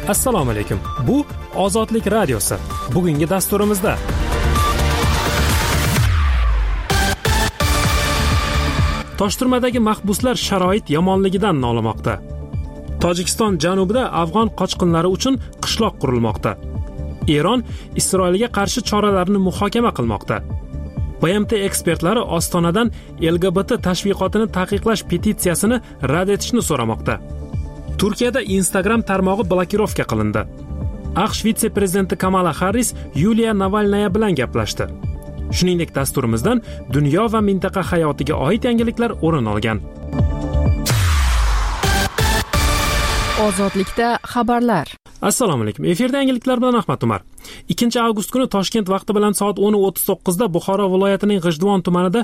Assalomu alaykum. Bu Ozodlik radiosi. Bugungi dasturimizda Toshturmadagi mahbuslar sharoit yomonligidan nolimoqda. Tojikiston janubida afg'on qochqinlari uchun qishloq qurilmoqda. Eron Isroilga qarshi choralarni muhokama qilmoqda. BMT ekspertlari Ostonadan LGBT tashviqotini taqiqlash petitsiyasini rad etishni so'ramoqda. Turkiyada Instagram tarmog'i blokirovka qilindi. AQSh vitse-prezidenti Kamala Harris Yuliya Navalnaya bilan gaplashdi. Shuningdek, dasturimizdan dunyo va mintaqa hayotiga oid yangiliklar o'rin olgan. Ozodlikda xabarlar. Assalomu alaykum. Efirda yangiliklar bilan Ahmad Umar. 2 avgust kuni Toshkent vaqti bilan soat 10:39 da Buxoro viloyatining G'ijduvon tumanida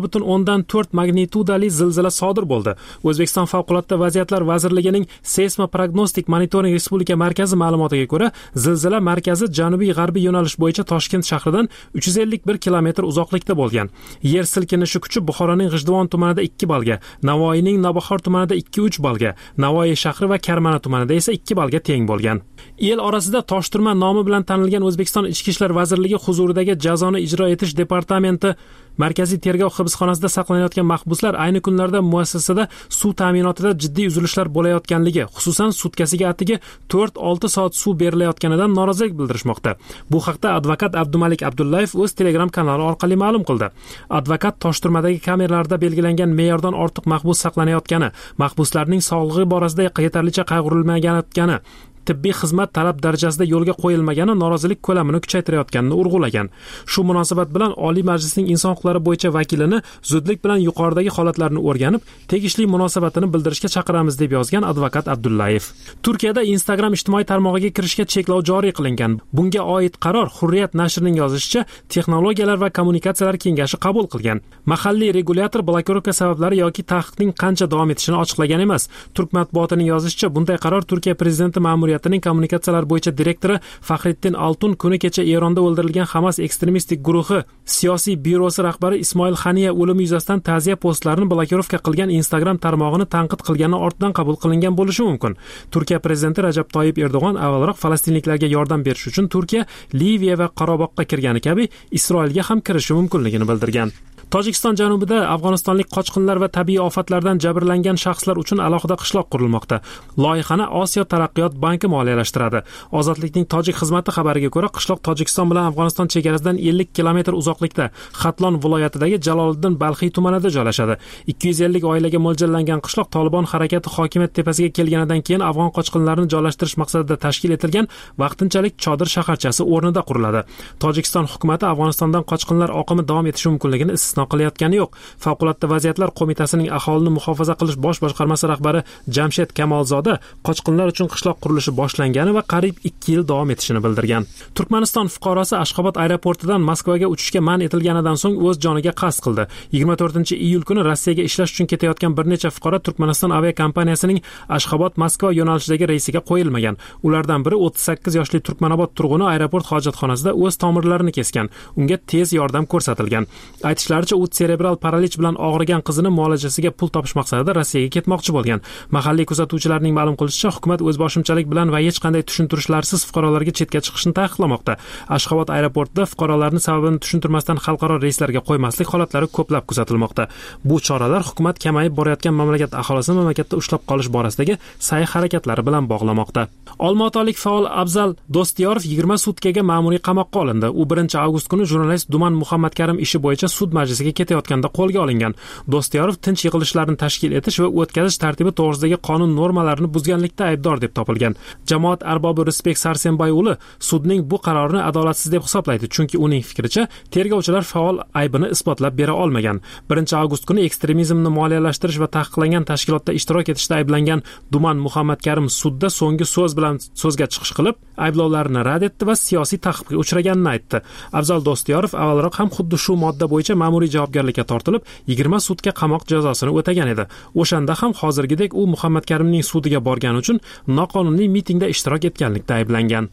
4.4 magnitudali zilzila sodir bo'ldi. O'zbekiston Favqulodda vaziyatlar vazirligining Seysmoprognostik monitoring respublika markazi ma'lumotiga ko'ra, zilzila markazi janubiy-g'arbiy yo'nalish bo'yicha Toshkent shahridan 351 kilometr uzoqlikda bo'lgan. Yer silkinishi kuchi Buxoroning G'ijduvon tumanida 2 balga, Navoiyning Navbahor tumanida 2-3 balga, Navoiy shahri va Karmana tumanida esa 2 balga teng bo'lgan. El orasida Toshturma nomi bilan tanilgan O'zbekiston Ichki ishlar vazirligi huzuridagi jazoni ijro etish departamenti Markaziy tergov hibsxonasida saqlanayotgan mahbuslar ayni kunlarda muassasada suv ta'minotida jiddiy uzilishlar bo'layotganligi, xususan sutkasiga atigi 4-6 soat suv berilayotganidan norozilik bildirishmoqda. Bu haqda advokat Abdumalik Abdullayev o'z Telegram kanali orqali ma'lum qildi. Advokat Toshturmadagi kameralarda belgilangan me'yordan ortiq mahbus saqlanayotgani, mahbuslarning sog'lig'i borasida yetarlicha qayg'urilmaganini, tibbiy xizmat talab darajasida yo'lga qo'yilmagani norozilik ko'lamini kuchaytirayotganini urg'ulagan. Shu munosabat bilan Oliy Majlisning inson huquqlari bo'yicha vakilini zudlik bilan yuqoridagi holatlarni o'rganib, tegishli munosabatini bildirishga chaqiramiz deb yozgan advokat Abdullayev. Turkiyada Instagram ijtimoiy tarmog'iga kirishga cheklov joriy qilingan. Bunga oid qaror Hurriyat nashrining yozishicha, Texnologiyalar va kommunikatsiyalar kengashi qabul qilgan. Mahalliy regulyator blokirovka sabablari yoki taqiqning qancha davom etishini ochiqlagan emas. Turk matbuotining yozishicha, bunday qaror Turkiya prezidenti ma'muriyatining kommunikatsiyalar bo'yicha direktori Faxriddin Altun kuni kecha Eronda o'ldirilgan Hamas ekstremistik guruhi siyosiy byurosi rahbari Ismoil Xaniya o'limi yuzasidan ta'ziya postlarini blokirovka qilgan Instagram tarmog'ini tanqid qilgani ortidan qabul qilingan bo'lishi mumkin. Turkiya prezidenti Rajab Toyyib Erdo'g'on avvalroq falastinliklarga yordam berish uchun Turkiya, Liviya va Qorabog'ga kirgani kabi Isroilga ham kirishi mumkinligini bildirgan. Tojikiston janubida afg'onistonlik qochqinlar va tabiiy ofatlardan jabrlangan shaxslar uchun alohida qishloq qurilmoqda. Loyihani Osiyo taraqqiyot banki moliyalashtiradi. Ozodlikning tojik xizmati xabariga ko'ra, qishloq Tojikiston bilan Afg'oniston chegarasidan 50 kilometr uzoqlikda, Xatlon viloyatidagi Jaloliddin Balxiy tumanida joylashadi. 250 oilaga mo'ljallangan qishloq Tolibon harakati hokimiyat tepasiga kelganidan keyin afg'on qochqinlarini joylashtirish maqsadida tashkil etilgan vaqtinchalik chodir shaharchasi o'rnida quriladi. Tojikiston hukumatı Afg'onistondan qochqinlar oqimi davom etishi mumkinligini istisno qilayotgani yo'q. Favqulodda vaziyatlar qo'mitasining aholini muhofaza qilish bosh boshqarmasi rahbari Jamshed Kamolzoda qochqinlar uchun qishloq qurilishi boshlangani va qariyb 2 yil davom etishini bildirgan. Turkmaniston fuqarosi Ashxobod aeroportidan Moskvaga uchishga man etilganidan so'ng o'z joniga qasd qildi. 24-iyul kuni Rossiyaga ishlash uchun ketayotgan bir necha fuqaro Turkmaniston aviakompaniyasining Ashxobod-Moskva yo'nalishidagi reysiga qo'yilmagan. Ulardan biri 38 yoshli Turkmanobod turg'uni aeroport hojatxonasida o'z tomirlarini kesgan. Unga tez yordam ko'rsatilgan. Aytishlaricha, u serebral paralech bilan og'rigan qizini muolajasiga pul topish maqsadida Rossiyaga ketmoqchi bo'lgan. Mahalliy kuzatuvchilarning ma'lum qilishicha, hukumat o'zboshimchalik bilan va hech qanday tushuntirishlarsiz fuqarolarga chetga chiqishni taqiqlamoqda. Ashxobod aeroportida fuqarolarni sababini tushuntirmasdan xalqaro reyslarga qo'ymaslik holatlari ko'plab kuzatilmoqda. Bu choralar hukumat kamayib borayotgan mamlakat aholisini mamlakatda ushlab qolish borasidagi sa'y harakatlari bilan bog'lamoqda. Olmaotolik faol Abzal Do'styorov 20 sutkaga ma'muriy qamoqqa olindi. U 1 avgust kuni jurnalist Duman Muhammadkarim ishi bo'yicha sud majlisiga ketayotganda qo'lga olingan. Do'styorov tinch yig'ilishlarni tashkil etish va o'tkazish tartibi to'g'risidagi qonun normalarini buzganlikda aybdor deb topilgan. Jamoat arbobi Rizbek Sarsenboyo'li sudning bu qarorini adolatsiz deb hisoblaydi, chunki uning fikricha tergovchilar faol aybini isbotlab bera olmagan. 1 avgust kuni ekstremizmni moliyalashtirish va taqiqlangan tashkilotda ishtirok etishda ayblangan Duman Muhammadkarim sudda so'nggi so'z bilan so'zga chiqish qilib, ayblovlarni rad etdi va siyosiy ta'qibga uchraganini aytdi. Abzal Do'styorov avvalroq ham xuddi shu modda bo'yicha ma'muriy javobgarlikka tortilib, 20 sutka qamoq jazosini o'tagan edi. O'shanda ham hozirgidek u Muhammadkarimning sudiga borgani uchun noqonuniy mitingda ishtirok etganlikda ayblangan.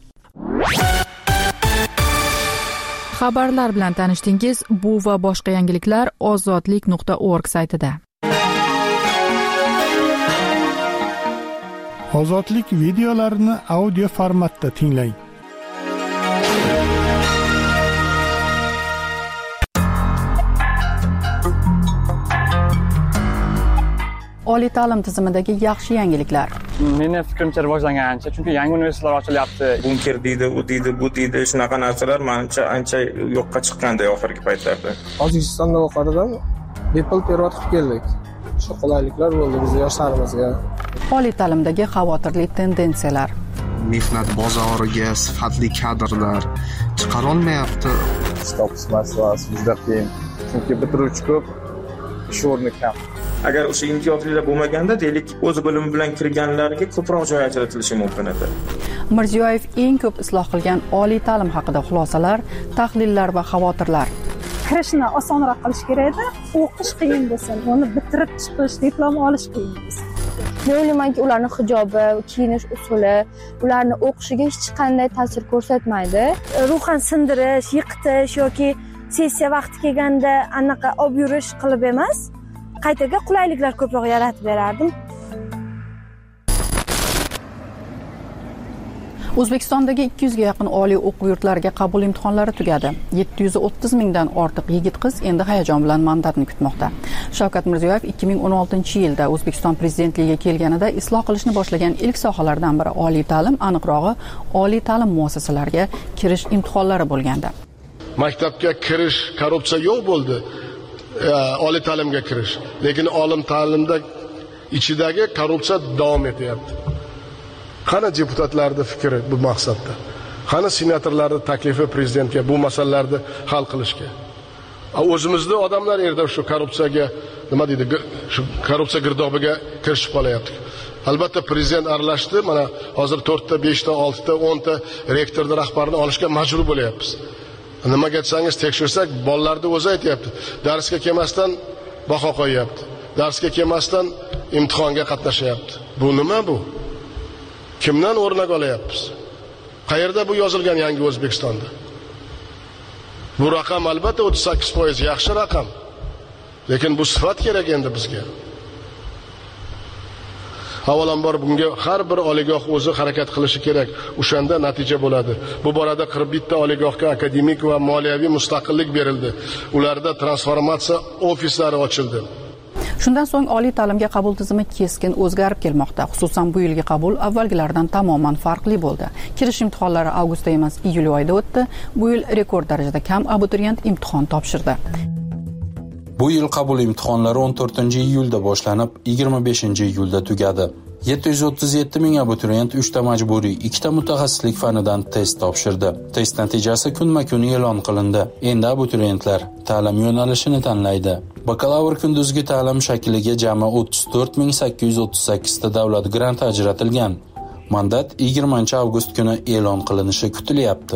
Xabarlar bilan tanishdingiz. Bu va boshqa yangiliklar ozodlik.org saytida. Ozodlik videolarini audio formatda tinglang. Oliy ta'lim tizimidagi yaxshi yangiliklar. Meni fikrimcha rivojlangan ancha, chunki yangi universitetlar ochilyapti. Bunker deydi, u deydi, bu deydi, shunaqa narsalar menimcha ancha yo'qqa chiqqanda oxirgi paytlarda. Tojikistonda o'qirdim, bepul perevod qilib keldik. Shu qulayliklar bo'ldi bizning yoshlarimizga. Oliy ta'limdagi xavotirli tendensiyalar. Mehnat bozoriga sifatli kadrlar chiqara olmayapti. Topish masalasi juda qiyin. Chunki bitiruvchi ko'p, ish o'rni kam. Agar o'sha imtiyozlilar bo'lmaganda, deylik, o'z bilimi bilan kirganlarga ko'proq joy ajratilishi mumkin edi. Mirziyoyev eng ko'p isloh qilgan oliy ta'lim haqida xulosalar, tahlillar va xavotirlar. Kirishni osonroq qilish kerak edi, o'qish qiyin bo'lsin, uni bitirib chiqish, diplom olish qiyin bo'lsin. Men o'ylaymanki, ularning hijobi, kiyinish usuli, ularning o'qishiga hech qanday ta'sir ko'rsatmaydi. Ruhan sindirish, yiqitish yoki sessiya vaqti kelganda anaqa olib yurish qilib emas, qaytaga qulayliklar ko'proq yaratib berardim. O'zbekistondagi 200 ga yaqin oliy o'quv yurtlariga qabul imtihonlari tugadi. 730 mingdan ortiq yigit-qiz endi hayajon bilan mandatni kutmoqda. Shavkat Mirziyoyev 2016-yilda O'zbekiston prezidentligiga kelganida isloh qilishni boshlagan ilk sohalardan biri oliy ta'lim, aniqrog'i oliy ta'lim muassasalariga kirish imtihonlari bo'lgandi. Maktabga kirish korrupsiya yo'q bo'ldi. Oliy ta'limga kirish, lekin olim ta'limda ichidagi korrupsiya davom etyapti. Qani deputatlarning fikri bu maqsadda? Qani senatorlarning taklifi prezidentga bu masalalarni hal qilishga? O'zimizda odamlar yerda shu korrupsiyaga nima deydi, shu korrupsiya girdobiga kirishib qolyapti. Albatta prezident aralashdi. Mana hozir 4 ta, 5 ta, 6 ta, 10 ta rektorning rahbarini olishga majbur bo'lyapmiz. Nimaga aytsangiz, tekshirsak, bolalarni o'zi aytayapti. Darsga kelmasdan baho qo'yyapti. Darsga kelmasdan imtihonga qatnashyapti. Bu nima bu? Kimdan o'rnak olyapmiz? Qayerda bu yozilgan yangi O'zbekistonda? Bu raqam albatta 38% yaxshi raqam. Lekin bu sifat kerak endi bizga. Avvalambor bunga har bir oliygoh o'zi harakat qilishi kerak. O'shanda natija bo'ladi. Bu borada 41 ta oliygohga akademik va moliyaviy mustaqillik berildi. Ularda transformatsiya ofislari ochildi. Shundan so'ng oliy ta'limga qabul tizimi keskin o'zgarib kelmoqda. Xususan bu yilgi qabul avvalgilardan tamoman farqli bo'ldi. Kirish imtihonlari avgustda emas, iyul oyida o'tdi. Bu yil rekord darajada kam abituriyent imtihon topshirdi. Bu yil qabul imtihonlari 14-iyulda boshlanib, 25-iyulda tugadi. 737 ming abituriyent 3 ta majburiy, 2 ta mutaxassislik fanidan test topshirdi. Test natijasi kunma-kun e'lon qilindi. Endi abituriyentlar ta'lim yo'nalishini tanlaydi. Bakalavr kunduzgi ta'lim shakliga jami 34.838 ta davlat granti ajratilgan. Mandat 20-avgust kuni e'lon qilinishi kutilyapti.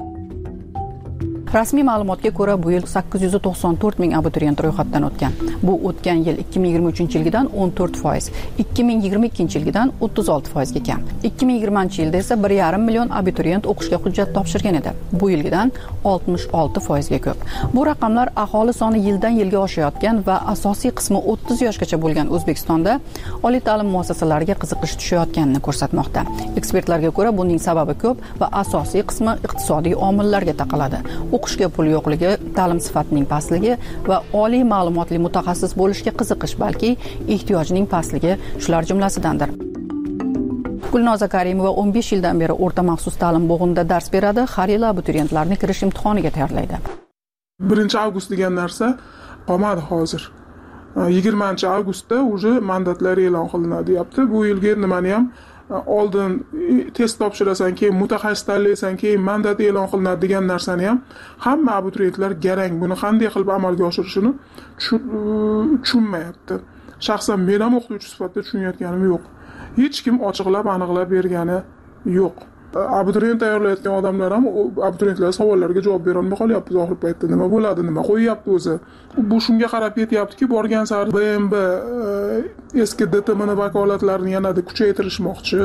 Rasmiy ma'lumotga ko'ra, bu yil 894 ming abituriyent ro'yxatdan o'tgan. Bu o'tgan yil 2023-yilgidan 14%, 2022-yilgidan 36% kam. 2020-yilda esa 1,5 million abituriyent o'qishga hujjat topshirgan edi. Bu yilgidan 66% ga ko'p. Bu raqamlar aholi soni yildan yilga oshayotgan va asosiy qismi 30 yoshgacha bo'lgan O'zbekistonda oliy ta'lim muassasalariga qiziqish tushayotganini ko'rsatmoqda. Ekspertlarga ko'ra, buning sababi ko'p va asosiy qismi iqtisodiy omillarga taqaladi. O'qishga pul yo'qligi, ta'lim sifatining pastligi va oliy ma'lumotli mutaxassis bo'lishga qiziqish, balki ehtiyojning pastligi shular jumlasidandir. Gulnoza Karimova 15 yildan beri o'rta maxsus ta'lim bo'g'inida dars beradi, har yili abituriyentlarni kirish imtihoniga tayyorlaydi. 1-avgust degan narsa qolmadi hozir. 20-avgustda уже mandatlar e'lon qilinadi, deyapti. Bu yilgi nimani ham oldin test topshirasan, keyin mutaxassis tanlaysan, keyin mandat e'lon qilinadi degan narsani ham hamma abituriyentlar garang. Buni qanday qilib amalga oshirishini tushunmayapti. Shaxsan men ham o'qituvchi sifatida tushunayotganim yo'q. Hech kim ochiqlab, aniqlab bergani yo'q. Abituriyent tayyorlayotgan odamlar ham abituriyentlar savollariga javob bera olmay qolyapti. Oxir paytda nima bo'ladi, nima qo'yyapti o'zi. Bu shunga qarab ketyaptiki, borgan sari BMB eski DTMning vakolatlarini yanada kuchaytirishmoqchi.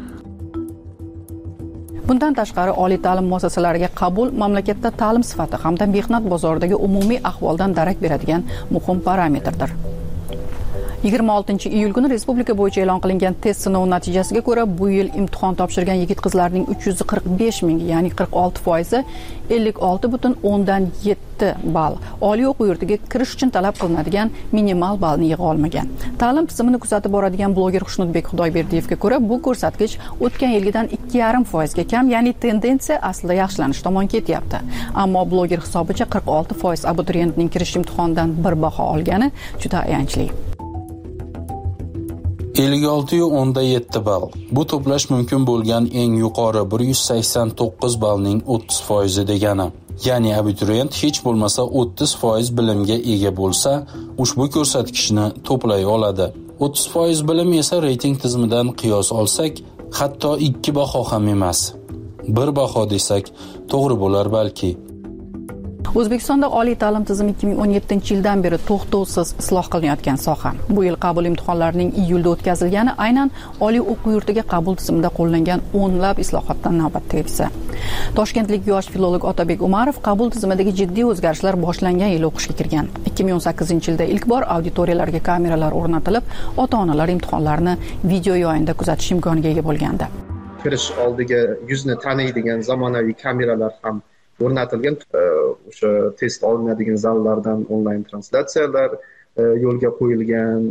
Bundan tashqari oliy ta'lim muassasalariga qabul mamlakatda ta'lim sifati hamda mehnat bozoridagi umumiy ahvoldan darak beradigan muhim parametrdir. 26-iyul kuni respublika bo'yicha e'lon qilingan test sinovi natijasiga ko'ra, bu yil imtihon topshirgan yigit-qizlarning 345 ming, ya'ni 46% 56,7 ball oliy o'quv yurtiga kirish uchun talab qilinadigan minimal ballni yig'a olmagan. Ta'lim tizimini kuzatib boradigan bloger Xushnudbek Xudoyberdiyevga ko'ra, bu ko'rsatkich o'tgan yilgidan 2,5% ga kam, ya'ni tendensiya aslida yaxshilanish tomon ketyapti. Ammo bloger hisobicha 46% abituriyentning kirish imtihonidan bir baho olgani juda ayanchli. 56,7 ball. Bu to'plash mumkin bo'lgan eng yuqori 189 ballning 30% degani. Ya'ni abituriyent hech bo'lmasa 30% bilimga ega bo'lsa, ushbu ko'rsatkichni to'play oladi. 30% bilim esa reyting tizimidan qiyos olsak, hatto 2 baho ham emas. 1 baho desak, to'g'ri bo'lar balki. O'zbekistonda oliy ta'lim tizimi 2017-yildan beri to'xtovsiz isloh qilinayotgan soha. Bu yil qabul imtihonlarining iyulda o'tkazilgani aynan oliy o'quv yurtiga qabul tizimida qo'llangan o'nlab islohotdan navbatdagisi. Toshkentlik yosh filolog Otabek Umarov qabul tizimidagi jiddiy o'zgarishlar boshlangan yil o'qishga kirgan. 2018-yilda ilk bor auditoriyalarga kameralar o'rnatilib, ota-onalar imtihonlarni video yo'yinda kuzatish imkoniga ega bo'lgandi. Kirish oldiga yuzni taniydigan zamonaviy kameralar ham o'rnatilgan. O'sha test olinadigan zallardan onlayn translyatsiyalar yo'lga qo'yilgan,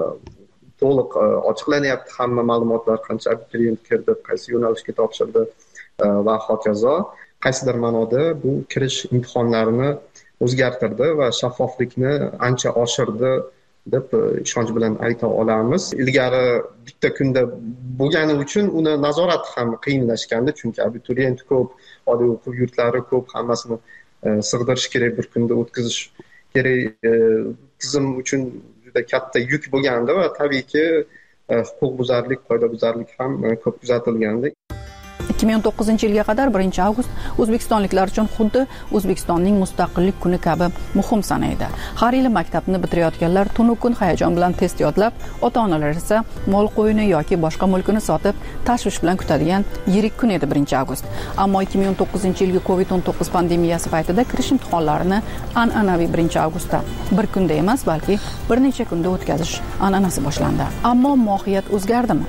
to'liq ochiqlanyapti hamma ma'lumotlar, qancha abituriyent kirdi, qaysi yo'nalishga topshirdi va hokazo. Qaysidir ma'noda bu kirish imtihonlarini o'zgartirdi va shaffoflikni ancha oshirdi deb ishonch bilan ayta olamiz. Ilgari bitta kunda bo'lgani uchun uni nazorat ham qiyinlashgandi, chunki abituriyent ko'p, oliy o'quv yurtlari ko'p, hammasini sig'dirish kerak, bir kunda o'tkazish kerak. Tizim uchun juda katta yuk bo'lgandi va tabiiyki huquqbuzarlik, qoidabuzarlik ham ko'p kuzatilgandi. 2019-yilga qadar 1-avgust o'zbekistonliklar uchun xuddi O'zbekistonning mustaqillik kuni kabi muhim sanaydi. Har yili maktabni bitirayotganlar tunu kun hayajon bilan test yodlab, ota-onalar esa mol qo'yini yoki boshqa mulkini sotib tashvish bilan kutadigan yirik kun edi 1-avgust. Ammo 2019-yilgi COVID-19 pandemiyasi paytida kirish imtihonlarini an'anaviy 1-avgustda bir kunda emas, balki bir necha kunda o'tkazish an'anasi boshlandi. Ammo mohiyat o'zgardimi?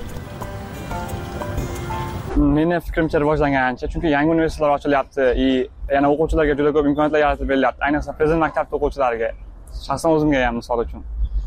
Meni fikrimcha rivojlangancha, chunki yangi universitetlar ochilyapti, yana o'quvchilarga juda ko'p imkoniyatlar yaratib berilyapti, ayniqsa prezident maktabida o'quvchilariga, shaxsan o'zimga ham misol uchun.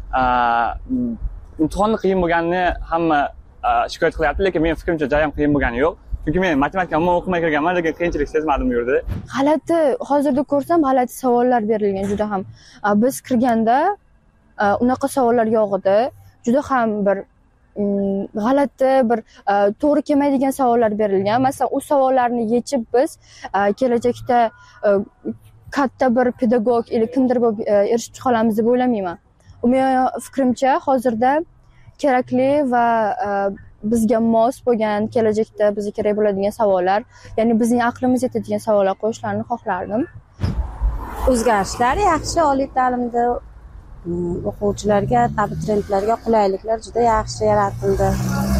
Imtihonni qiyin bo'lganini hamma shikoyat qilyapti, lekin men fikrimcha jayam qiyin bo'lgani yo'q. Chunki men matematika umuman o'qimay kirganman, lekin qiyinchilik sezmadim bu yerda. G'alati, hozirda ko'rsam g'alati savollar berilgan juda ham. Biz kirganda unaqa savollar yo'q edi. Juda ham bir g'alati, bir to'g'ri kelmaydigan savollar berilgan. Masalan, u savollarni yechib biz kelajakda katta bir pedagog yoki kimdir bo'lib erishib chiqa olamiz deb o'ylamayman. Mening fikrimcha hozirda kerakli va bizga mos bo'lgan, kelajakda bizga kerak bo'ladigan savollar, ya'ni bizning aqlimiz yetadigan savollar qo'yishlarini xohlardim. O'zgarishlar yaxshi, oliy ta'limda o'quvchilarga, abituriyentlarga qulayliklar juda yaxshi yaratildi.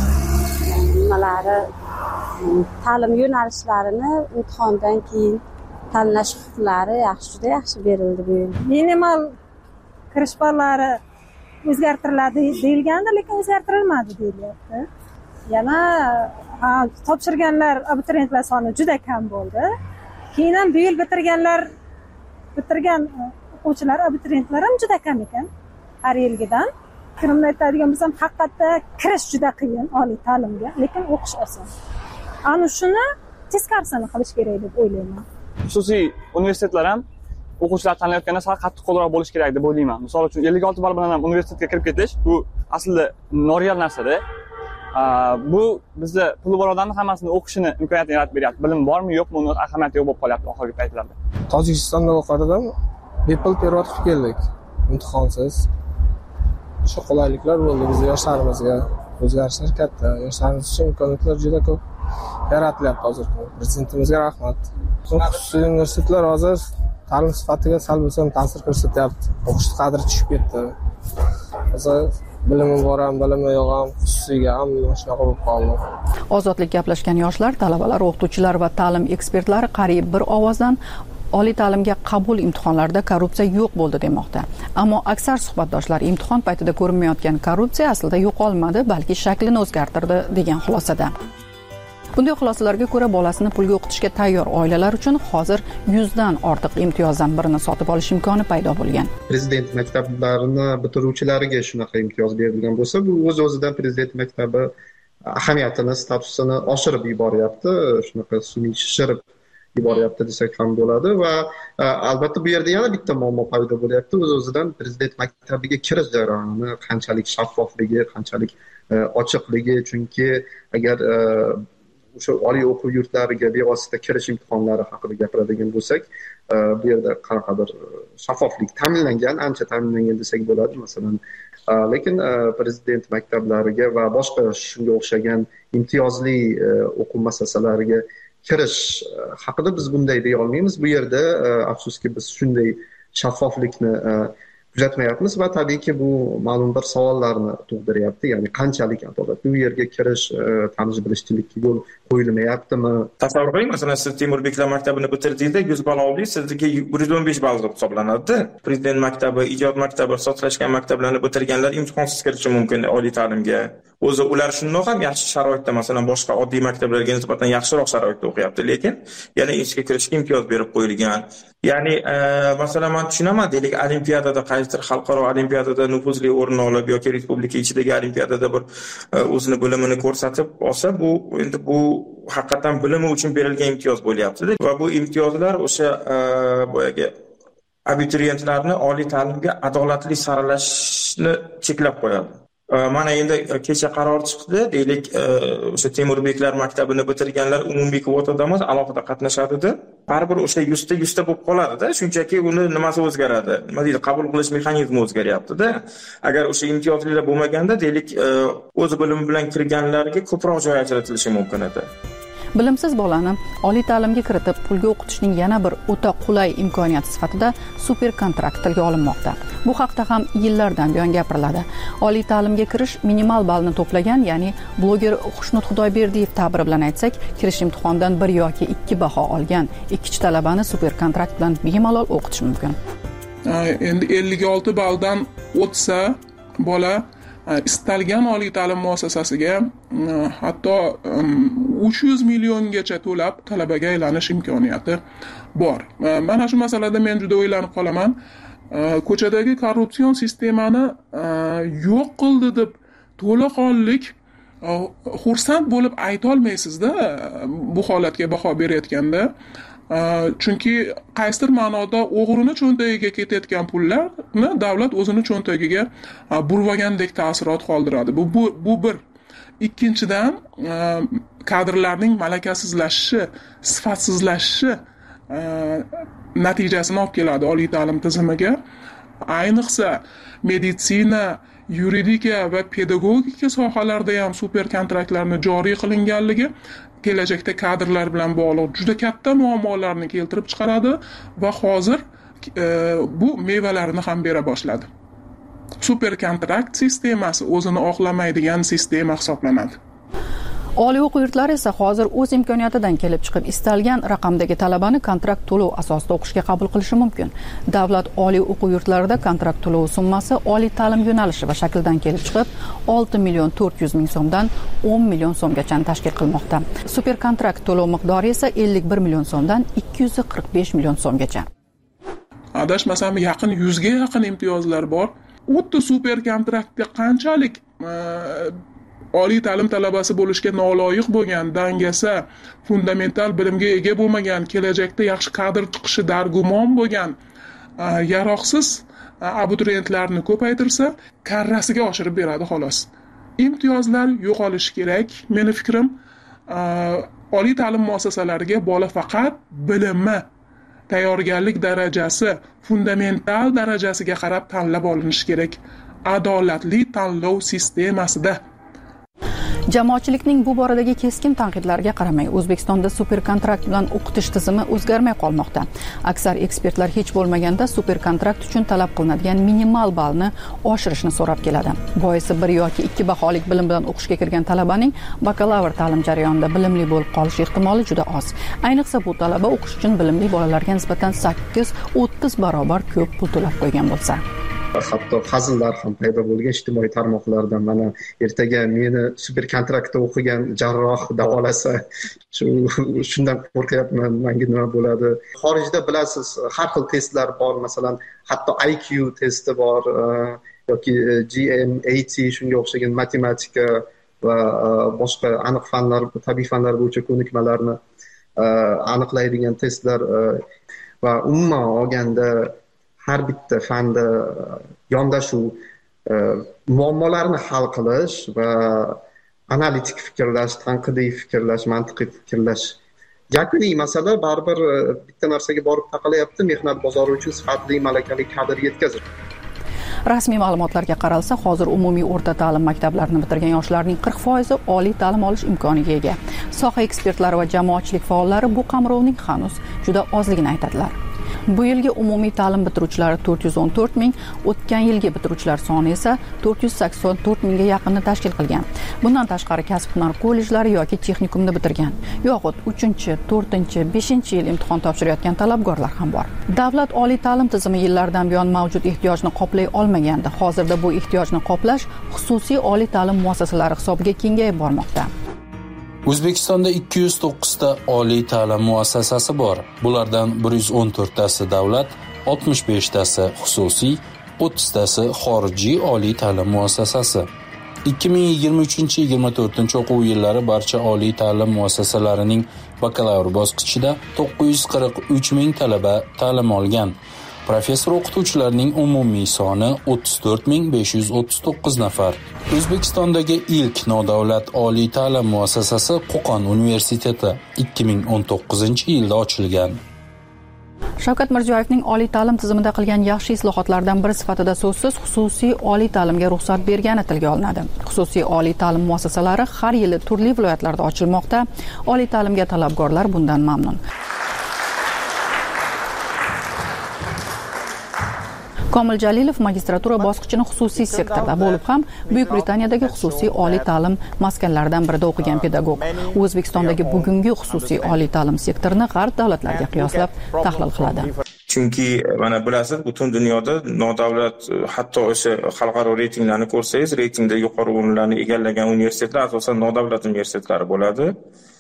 Nimalari, ta'lim yo'nalishlarini imtihondan keyin tanlash huquqlari juda yaxshi berildi bu yil. Minimal kirish ballari o'zgartiriladi deyilgandi, lekin o'zgartirilmadi deyilyapti. Yana topshirganlar abituriyentlar soni juda kam bo'ldi. Keyin ham bu yil bitirgan o'quvchilar, abituriyentlar ham juda kam ekan har yilgidan. Fikrimni aytadigan bo'lsam, haqiqatda kirish juda qiyin oliy ta'limga, lekin o'qish oson. Ana shuni teskarisini qilish kerak deb o'ylayman. Xususiy universitetlar ham o'quvchilar tanlayotganda sal qattiq qo'lroq bo'lish kerak deb o'ylayman. Misol uchun 56 ball bilan ham universitetga kirib ketish bu aslida noreal narsada. Bu bizda puli bor odamni hammasini o'qishini imkoniyatini yaratib beryapti. Bilim bormi, yo'qmi, uni ahamiyati yo'q bo'lib qolyapti oxirgi paytlarda. Tojikistonda o'qidim, bepul perevod qilib keldik imtihonsiz. Shu qulayliklar bo'ldi biz yoshlarimizga. O'zgarishlar katta, yoshlarimiz uchun imkoniyatlar juda ko'p yaratilyapti hozir. Prezidentimizga rahmat. Xususiy universitetlar hozir ta'lim sifatiga salbiy ta'sir ko'rsatyapti. O'qish qadri tushib ketdi. Hozir bilimi bor ham, bilimi yo'q ham, xususiyga ham shunaqa bo'lib qoldi. Ozodlik gaplashgan yoshlar, talabalar, o'qituvchilar va ta'lim ekspertlari qariyb bir ovozdan oliy ta'limga qabul imtihonlarida korrupsiya yo'q bo'ldi demoqda. Ammo aksar suhbatdoshlar imtihon paytida ko'rinmayotgan korrupsiya aslida yo'qolmadi, balki shaklini o'zgartirdi degan xulosada. Bunday xulosalarga ko'ra, bolasini pulga o'qitishga tayyor oilalar uchun hozir 100 dan ortiq imtiyozdan birini sotib olish imkoni paydo bo'lgan. Prezident maktablarini bitiruvchilariga shunaqa imtiyoz berilgan bo'lsa, bu o'z-o'zidan prezident maktabi ahamiyatini, statusini oshirib yuboryapti, shunaqa sun'iy shishirib yuboryapti desak ham bo'ladi va albatta bu yerda yana bitta muammo paydo bo'lyapti. O'z-o'zidan prezident maktabiga kirish jarayoni qanchalik shaffofligi, qanchalik ochiqligi, chunki agar o'sha oliy o'quv yurtlariga bevosita kirish imtihonlari haqida gapiradigan bo'lsak, bu yerda qanaqadir shaffoflik ta'minlangan, ancha ta'minlangan desak bo'ladi. Masalan, lekin prezident maktablariga va boshqa shunga o'xshagan imtiyozli o'quv muassasalariga kirish haqida biz bunday deya olmaymiz. Bu yerda afsuski biz shunday shaffoflikni kuzatmayapmiz va tabiiyki bu ma'lum bir savollarni tug'diryapti. Ya'ni qanchalik adolatli bu yerga kirish, tanish bilishchilikka yo'l qo'yilyaptimi? Tasavvur qiling, masalan, siz Temurbeklar maktabini bitirdingizda 100 ball oldingiz, sizga 115 ball deb hisoblanadi. Prezident maktabi, ijod maktabi, ixtisoslashgan maktablarni bitirganlar imtihonsiz kirishi mumkin oliy ta'limga. O'zi ular shundoq ham yaxshi sharoitda, masalan, boshqa oddiy maktablarga nisbatan yaxshiroq sharoitda o'qiyapti, lekin yana ishga kirishga imtiyoz berib qo'yilgan. Ya'ni masalan, men tushunaman, deylik, olimpiadada, qaysidir xalqaro olimpiadada nufuzli o'rin olib yoki respublika ichidagi olimpiadada bir o'zini bilimini ko'rsatib olsa, bu endi bu haqiqatan bilimi uchun berilgan imtiyoz bo'lyapti va bu imtiyozlar o'sha boyagi abituriyentlarni oliy ta'limga adolatli saralashni cheklab qo'yadi. Mana endi kecha qaror chiqdi, deylik, o'sha Temurbeklar maktabini bitirganlar umumiy kvotada emas, alohida qatnashadi-da. Baribir o'sha 100 ta bo'lib qoladi-da, shunchaki uni nimasi o'zgaradi. Nima deydi, qabul qilish mexanizmi o'zgaryapti-da. Agar o'sha imtiyozlilar bo'lmaganda, deylik, o'z bilimi bilan kirganlarga ko'proq joy ajratilishi mumkin edi. Bilimsiz bolani oliy ta'limga kiritib, pulga o'qitishning yana bir o'ta qulay imkoniyati sifatida super kontrakt tilga olinmoqda. Bu haqda ham yillardan buyon gapiriladi. Oliy ta'limga kirish minimal ballni to'plagan, ya'ni bloger Xushnud Xudoyberdiyev ta'biri bilan aytsak, kirish imtihonidan 1 yoki 2 baho olgan ikkinchi talabani super kontrakt bilan bemalol o'qitish mumkin. Endi 56 balldan o'tsa bola istalgan oliy ta'lim muassasasiga hatto 300 milliongacha to'lab talabaga aylanish imkoniyati bor. Mana shu masalada men juda o'ylanib qolaman. Ko'chadagi korrupsion sistemani yo'q qildi deb to'laqonlik xursand bo'lib ayta olmaysizda bu holatga baho berayotganda. Chunki qaysidir ma'noda o'g'rini cho'ntagiga ketayotgan pullarni davlat o'zini cho'ntagiga burvagandek ta'sirot qoldiradi. Bu bir. Ikkinchidan, kadrlarning malakasizlashishi, sifatsizlashishi natijasini olib keladi oliy ta'lim tizimiga. Ayniqsa meditsina, yuridika va pedagogika sohalarida ham super kontraktlarni joriy qilinganligi kelajakda kadrlar bilan bog'liq juda katta muammolarni keltirib chiqaradi va hozir bu mevalarini ham bera boshladi. Super kontrakt sistemasi o'zini oqlamaydigan sistema hisoblanadi. Oliy o'quv yurtlari esa hozir o'z imkoniyatidan kelib chiqib istalgan raqamdagi talabani kontrakt to'lov asosida o'qishga qabul qilishi mumkin. Davlat oliy o'quv yurtlarida kontrakt to'lovi summasi oliy ta'lim yo'nalishi va shaklidan kelib chiqib 6 million 400 ming so'mdan 10 million so'mgacha tashkil qilmoqda. Super kontrakt to'lov miqdori esa 51 million so'mdan 245 million so'mgacha. Adashmasam yaqin 100 ga yaqin imtiyozlar bor. O'tda super kontraktga qanchalik oliy ta'lim talabasi bo'lishga noloyiq bo'lgan, dangasa, fundamental bilimga ega bo'lmagan, kelajakda yaxshi kadr chiqishi dargumon bo'lgan yaroqsiz abituriyentlarni ko'paytirsa, karrasiga oshirib beradi xolos. Imtiyozlar yo'qolishi kerak. Meni fikrim, oliy ta'lim muassasalariga bola faqat bilimi, tayyorgarlik darajasi, fundamental darajasiga qarab tanlab olinishi kerak. Adolatli tanlov sistemasida. Jamoatchilikning bu boradagi keskin tanqidlarga qaramay, O'zbekistonda superkontrakt bilan o'qitish tizimi o'zgarmay qolmoqda. Aksar ekspertlar hech bo'lmaganda superkontrakt uchun talab qilinadigan minimal ballni oshirishni so'rab keladi. Boisi 1 yoki 2 baholik bilim bilan o'qishga kirgan talabaning bakalavr ta'lim jarayonida bilimli bo'lib qolish ehtimoli juda oz. Ayniqsa bu talaba o'qish uchun bilimli bolalarga nisbatan 8-30 barobar ko'p pul to'lab qo'ygan bo'lsa. Hatto hazillar ham paydo bo'lgan ijtimoiy tarmoqlarda, mana ertaga meni super kontraktda o'qigan jarroh davolasa, shundan qo'rqyapman, menga nima bo'ladi. Xorijda bilasiz, har xil testlar bor, masalan, hatto IQ testi bor yoki GM80 shunga o'xshagan matematika va boshqa aniq fanlar, tabiiy fanlar bo'yicha ko'nikmalarni aniqlaydigan testlar va umuman olganda har bitta fanda yondashuv muammolarni hal qilish va analitik fikrlash, tanqidiy fikrlash, mantiqiy fikrlash. Yakuniy masala baribir bitta narsaga borib taqalayapti, mehnat bozori uchun sifatli, malakali kadr yetkazish. Rasmiy ma'lumotlarga qaralsa, hozir umumiy o'rta ta'lim maktablarini bitirgan yoshlarning 40% oliy ta'lim olish imkoniga ega. Soha ekspertlari va jamoatchilik faollari bu qamrovning hanuz juda ozligini aytadilar. Bu yilgi umumiy ta'lim bitiruvchilari 414 ming, o'tgan yilgi bitiruvchilar soni esa 484 mingga yaqinni tashkil qilgan. Bundan tashqari kasb-hunar kollejlari yoki texnikumni bitirgan, yoxud 3-chi, 4-chi, 5-chi yil imtihon topshirayotgan talabgorlar ham bor. Davlat oliy ta'lim tizimi yillardan buyon mavjud ehtiyojni qoplay olmaganda, hozirda bu ehtiyojni qoplash xususiy oliy ta'lim muassasalari hisobiga kengayib bormoqda. O'zbekistonda 209 ta oliy ta'lim muassasasi bor. Bulardan 114 tasi davlat, 65 tasi xususiy, 30 tasi xorijiy oliy ta'lim muassasasi. 2023-24 o'quv yillari barcha oliy ta'lim muassasalarining bakalavr bosqichida 943 ming talaba ta'lim olgan. Professor o'qituvchilarning umumiy soni 34.539 nafar. O'zbekistondagi ilk nodavlat oliy ta'lim muassasasi Qo'qon universiteti 2019-yilda ochilgan. Shavkat Mirziyoyevning oliy ta'lim tizimida qilgan yaxshi islohotlardan biri sifatida so'zsiz xususiy oliy ta'limga ruxsat bergani tilga olinadi. Xususiy oliy ta'lim muassasalari har yili turli viloyatlarda ochilmoqda. Oliy ta'limga talabgorlar bundan mamnun. Komil Jalilov magistratura bosqichini xususiy sektorda bo'lib ham Buyuk Britaniyadagi xususiy oliy ta'lim maskanlaridan birida o'qigan pedagog. O'zbekistondagi bugungi xususiy oliy ta'lim sektorini g'arb davlatlariga qiyoslab tahlil qiladi. Chunki mana bilasiz, butun dunyoda nodavlat, hatto o'sha xalqaro reytinglarni ko'rsangiz, reytingda yuqori o'rinlarni egallagan universitetlar asosan nodavlat universitetlari bo'ladi.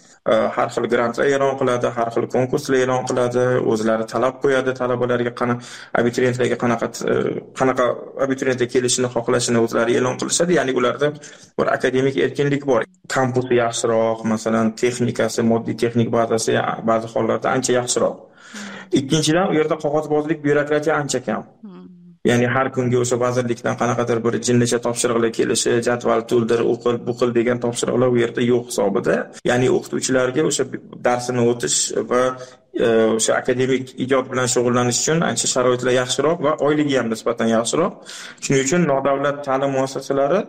Har xil grantlar e'lon qiladi, har xil konkurslar e'lon qiladi, o'zlari talab qo'yadi talabalarga, abituriyentlarga qanaqa abituriyentga kelishini xohlashini o'zlari e'lon qilishadi. Ya'ni ularda bir akademik erkinlik bor. Kampusi yaxshiroq, masalan, texnikasi, moddiy texnik bazasi ba'zi hollarda ancha yaxshiroq. Ikkinchidan, u yerda qog'ozbozlik, byurokratiya ancha kam. Ya'ni har kunga o'sha vazirlikdan qanaqadir bir jinnicha topshiriqlar kelishi, jadval to'ldir, o'qil, buqil degan topshiriqlar u yerda yo'q hisobida. Ya'ni o'qituvchilarga o'sha darsini o'tish va o'sha akademik ijod bilan shug'ullanish uchun ancha sharoitlar yaxshiroq va oyligi ham nisbatan yaxshiroq. Shuning uchun nodavlat ta'lim muassasalari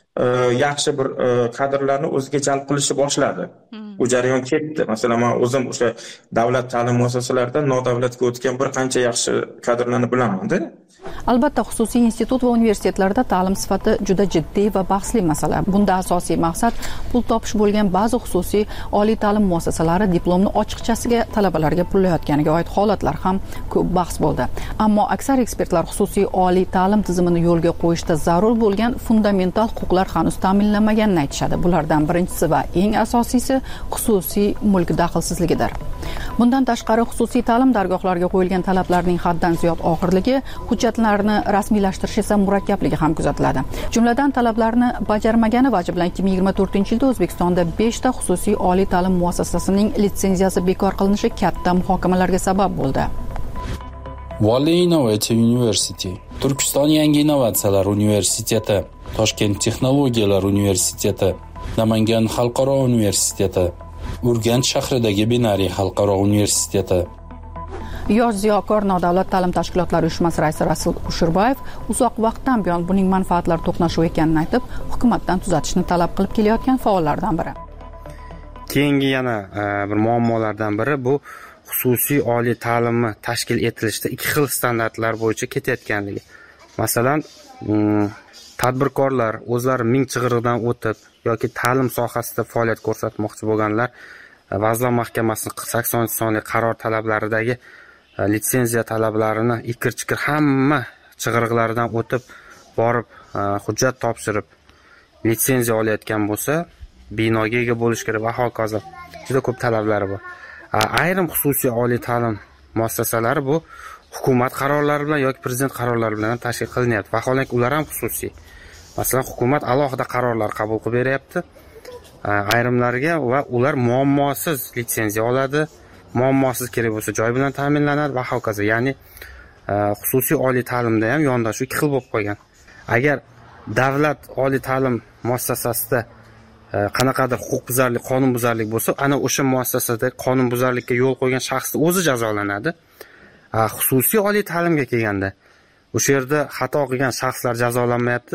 yaxshi bir kadrlarni o'ziga jalb qilishni boshladi. Bu jarayon ketdi. Masalan, men o'zim o'sha davlat ta'lim muassasalaridan nodavlatga o'tgan bir qancha yaxshi kadrlarni bilaman-da. Albatta, xususiy institut va universitetlarda ta'lim sifati juda jiddiy va bahsli masala. Bunda asosiy maqsad pul topish bo'lgan ba'zi xususiy oliy ta'lim muassasalari diplomni ochiqchasiga talabalarga pullayotganiga oid holatlar ham ko'p bahs bo'ldi. Ammo aksar ekspertlar xususiy oliy ta'lim tizimini yo'lga qo'yishda zarur bo'lgan fundamental huquqlar hanuz ta'minlanmaganini aytishadi. Bulardan birinchisi va eng asosiysi xususiy mulk daxlsizligidir. Bundan tashqari xususiy ta'lim dargohlariga qo'yilgan talablarning haddan ziyod og'irligi, hujjatlarni rasmiylashtirish esa murakkabligi ham kuzatiladi. Jumladan talablarni bajarmagani vaji bilan 2024-yilda O'zbekistonda 5 ta xususiy oliy ta'lim muassasasining litsenziyasi bekor qilinishi katta muhokamalarga sabab bo'ldi. Valley Innovative University, Turkiston yangi innovatsiyalar universiteti, Toshkent texnologiyalar universiteti, Namangan xalqaro universiteti, Urganch shahridagi Binariy xalqaro universiteti. Yosh ziyokor nodavlat ta'lim tashkilotlari uyushmasi raisi Rasul Ushurbayev uzoq vaqtdan buyon buning manfaatlari to'qnashuv ekanini aytib, hukumatdan tuzatishni talab qilib kelayotgan faollardan biri. Keyingi yana bir muammolardan biri bu xususiy oliy ta'limni tashkil etilishda ikki xil standartlar bo'yicha ketayotganligi. Masalan, tadbirkorlar o'zlari ming chig'iriqdan o'tib yoki ta'lim sohasida faoliyat ko'rsatmoqchi bo'lganlar Vazirlar Mahkamasining 80-sonli qaror talablaridagi litsenziya talablarini ikir-chikir hamma chig'iriqlaridan o'tib borib hujjat topshirib litsenziya olayotgan bo'lsa, binoga ega bo'lish kerak va hokazo. Juda ko'p talablari bor. Ayrim xususiy oliy ta'lim muassasalari bu hukumat qarorlari bilan yoki prezident qarorlari bilan tashkil qilinyapti. Vaholanki ular ham xususiy. Masalan, hukumat alohida qarorlar qabul qilib beryapti ayrimlarga va ular muammosiz litsenziya oladi. Muammosiz kerak bo'lsa joy bilan ta'minlanadi va hokazo. Ya'ni xususiy oliy ta'limda ham yondashuv ikki xil bo'lib qolgan. Agar davlat oliy ta'lim muassasasida qanaqadir huquqbuzarlik, qonunbuzarlik bo'lsa, ana o'sha muassasada qonunbuzarlikka yo'l qo'ygan shaxsning o'zi jazolanadi. Xususiy oliy ta'limga kelganda o'sha yerda xato qilgan shaxslar jazolanmayapti.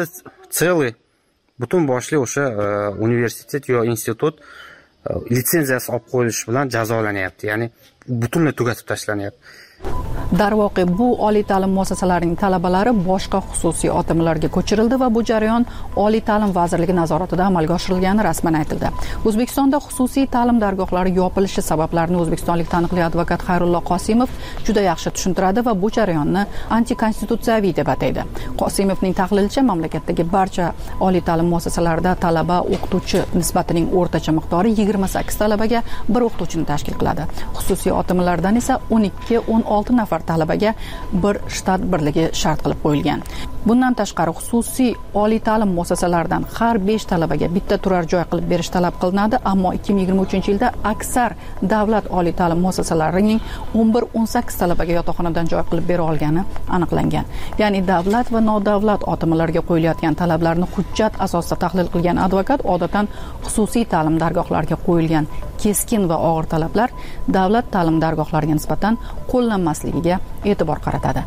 Butun boshli o'sha universitet yo institut litsenziyasi olib qo'yilishi bilan jazolanyapti. Ya'ni butunlay tugatib tashlanyapti. Darvoqe bu oliy ta'lim muassasalarining talabalari boshqa xususiy OTMlarga ko'chirildi va bu jarayon Oliy ta'lim vazirligi nazoratida amalga oshirilgani rasman aytildi. O'zbekistonda xususiy ta'lim dargohlari yopilishi sabablarini o'zbekistonlik taniqli advokat Xayrullo Qosimov juda yaxshi tushuntiradi va bu jarayonni antikonstitutsiyaviy deb ataydi. Qosimovning tahlilicha mamlakatdagi barcha oliy ta'lim muassasalarida talaba o'qituvchi nisbatining o'rtacha miqdori 28 talabaga bir o'qituvchini tashkil qiladi. Xususiy OTMlardan esa 12-16 nafar talabaga bir shtat birligi shart qilib qo'yilgan. Bundan tashqari xususiy oliy ta'lim muassasalaridan har 5 talabaga bitta turar joy qilib berish talab qilinadi, ammo 2023-yilda aksar davlat oliy ta'lim muassasalarining 11-18 talabaga yotoqxonadan joy qilib bera olgani aniqlangan. Ya'ni davlat va nodavlat OTMlarga qo'yilayotgan talablarni hujjat asosida tahlil qilgan advokat odatan xususiy ta'lim dargohlariga qo'yilgan keskin va og'ir talablar davlat ta'lim dargohlariga nisbatan qo'llanmasligiga e'tibor qaratadi.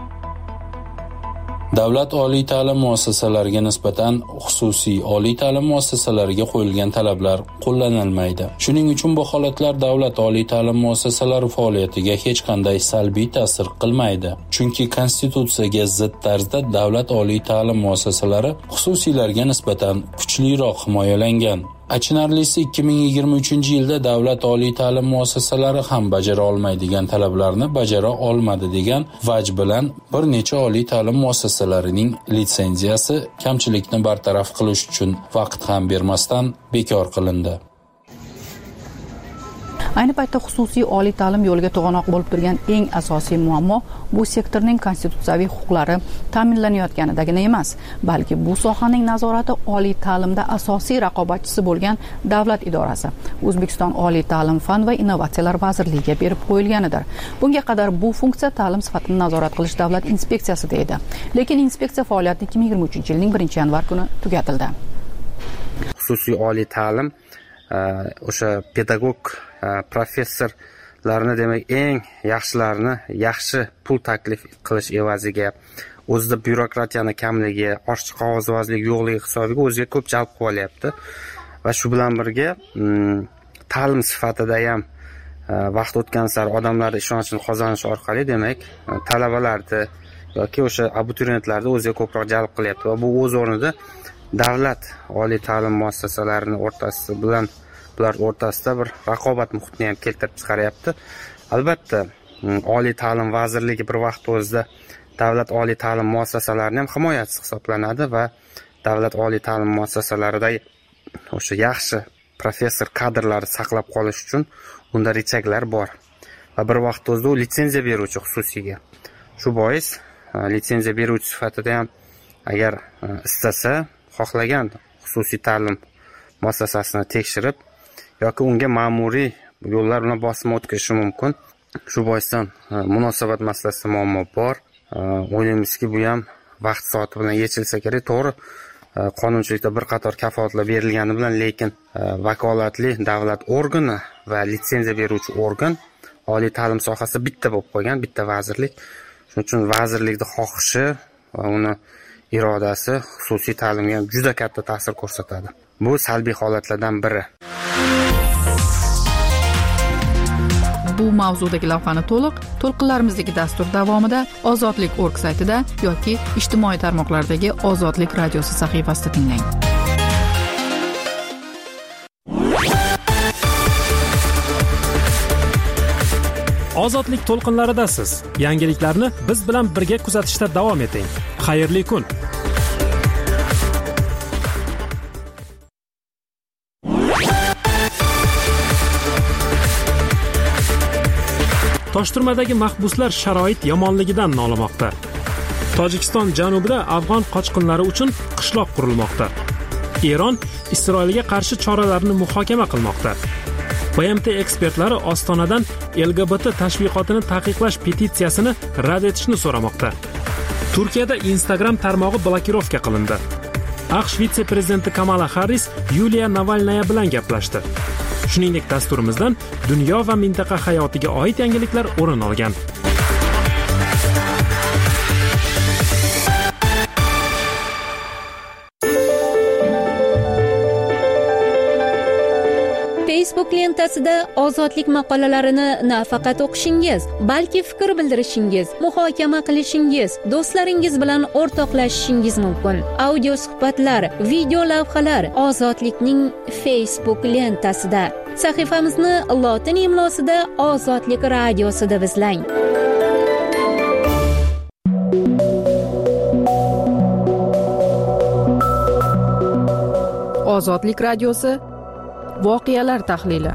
Davlat oliy ta'lim muassasalariga nisbatan xususiy oliy ta'lim muassasalariga qo'yilgan talablar qo'llanilmaydi. Shuning uchun bu holatlar davlat oliy ta'lim muassasalari faoliyatiga hech qanday salbiy ta'sir qilmaydi. Chunki konstitutsiyaga zid tarzda davlat oliy ta'lim muassasalari xususiylarga nisbatan kuchliroq himoyalangan. Achinarlisi 2023-yilda davlat oliy ta'lim muassasalari ham bajara olmaydigan talablarni bajara olmadi degan vaj bilan bir necha oliy ta'lim muassasalarining litsenziyasi kamchilikni bartaraf qilish uchun vaqt ham bermasdan bekor qilindi. Ayni paytda xususiy oliy ta'lim yo'liga to'g'anoq bo'lib turgan eng asosiy muammo bu sektorning konstitutsiyaviy huquqlari ta'minlanayotganidagina emas, balki bu sohaning nazorati oliy ta'limda asosiy raqobatchisi bo'lgan davlat idorasi O'zbekiston Oliy ta'lim fan va innovatsiyalar vazirligiga berib qo'yilganidir. Bunga qadar bu funksiya ta'lim sifatini nazorat qilish davlat inspeksiyasida edi. Lekin inspeksiya faoliyati 2023-yilning 1-yanvar kuni tugatildi. Xususiy oliy ta'lim o'sha pedagog professorlarni demak eng yaxshilarini yaxshi pul taklif qilish evaziga o'zida byurokratiyani kamligi, oshchi qog'ozbozlik yo'qligi hisobiga o'ziga ko'p jalb qilib olyapti va shu bilan birga ta'lim sifatida ham vaqt o'tgan sari odamlar ishonchini qozonish orqali demak talabalarni yoki o'sha abituriyentlarni o'ziga ko'proq jalb qilyapti va bu o'z o'rnida davlat oliy ta'lim muassasalarini bular o'rtasida bir raqobat muhitini ham keltirib chiqaryapti. Albatta, Oliy ta'lim vazirligi bir vaqt o'zida davlat oliy ta'lim muassasalarini ham himoyachisi hisoblanadi va davlat oliy ta'lim muassasalaridagi o'sha yaxshi professor kadrlarni saqlab qolish uchun unda rechaklar bor. Va bir vaqt o'zida u litsenziya beruvchi xususiyga. Shu bois litsenziya beruvchi sifatida ham agar istasa, xohlagan xususiy ta'lim muassasasini tekshirib yoki unga ma'muriy yo'llar bilan bosim o'tkazishi mumkin. Shu boisdan munosabat masalasida muammo bor. O'ylaymizki, bu ham vaqt soati bilan yechilsa kerak. To'g'ri, qonunchilikda bir qator kafolatlar berilgani bilan, lekin vakolatli davlat organi va litsenziya beruvchi organ oliy ta'lim sohasida bitta bo'lib qolgan, bitta vazirlik. Shuning uchun vazirlikning xohishi va uni irodasi xususiy ta'limga juda katta ta'sir ko'rsatadi. Bu salbiy holatlardan biri. Bu mavzudagi lavhani to'lqinlarimizdagi dastur davomida Ozodlik.org saytida yoki ijtimoiy tarmoqlardagi Ozodlik radiosi sahifasida tinglang. Ozodlik to'lqinlaridasiz. Yangiliklarni biz bilan birga kuzatishda davom eting. Xayrli kun. Toshturmadagi mahbuslar sharoit yomonligidan nolimoqda. Tojikiston janubida afg'on qochqinlari uchun qishloq qurilmoqda. Eron Isroilga qarshi choralarni muhokama qilmoqda. BMT ekspertlari Ostonadan LGBT tashviqotini taqiqlash petitsiyasini rad etishni so'ramoqda. Turkiyada Instagram tarmog'i blokirovka qilindi. AQSh vitse-prezidenti Kamala Harris Yuliya Navalnaya bilan gaplashdi. Shuningdek, dasturimizdan dunyo va mintaqa hayotiga oid yangiliklar o'rin olgan. Facebook lentasida ozodlik maqolalarini nafaqat o'qishingiz, balki fikr bildirishingiz, muhokama qilishingiz, do'stlaringiz bilan o'rtoqlashishingiz mumkin. Audio suhbatlar, video lavhalar Ozodlikning Facebook lentasida. Sahifamizni lotin imlosida Ozodlik radiosida izlang. Ozodlik radiosi voqealar tahlili.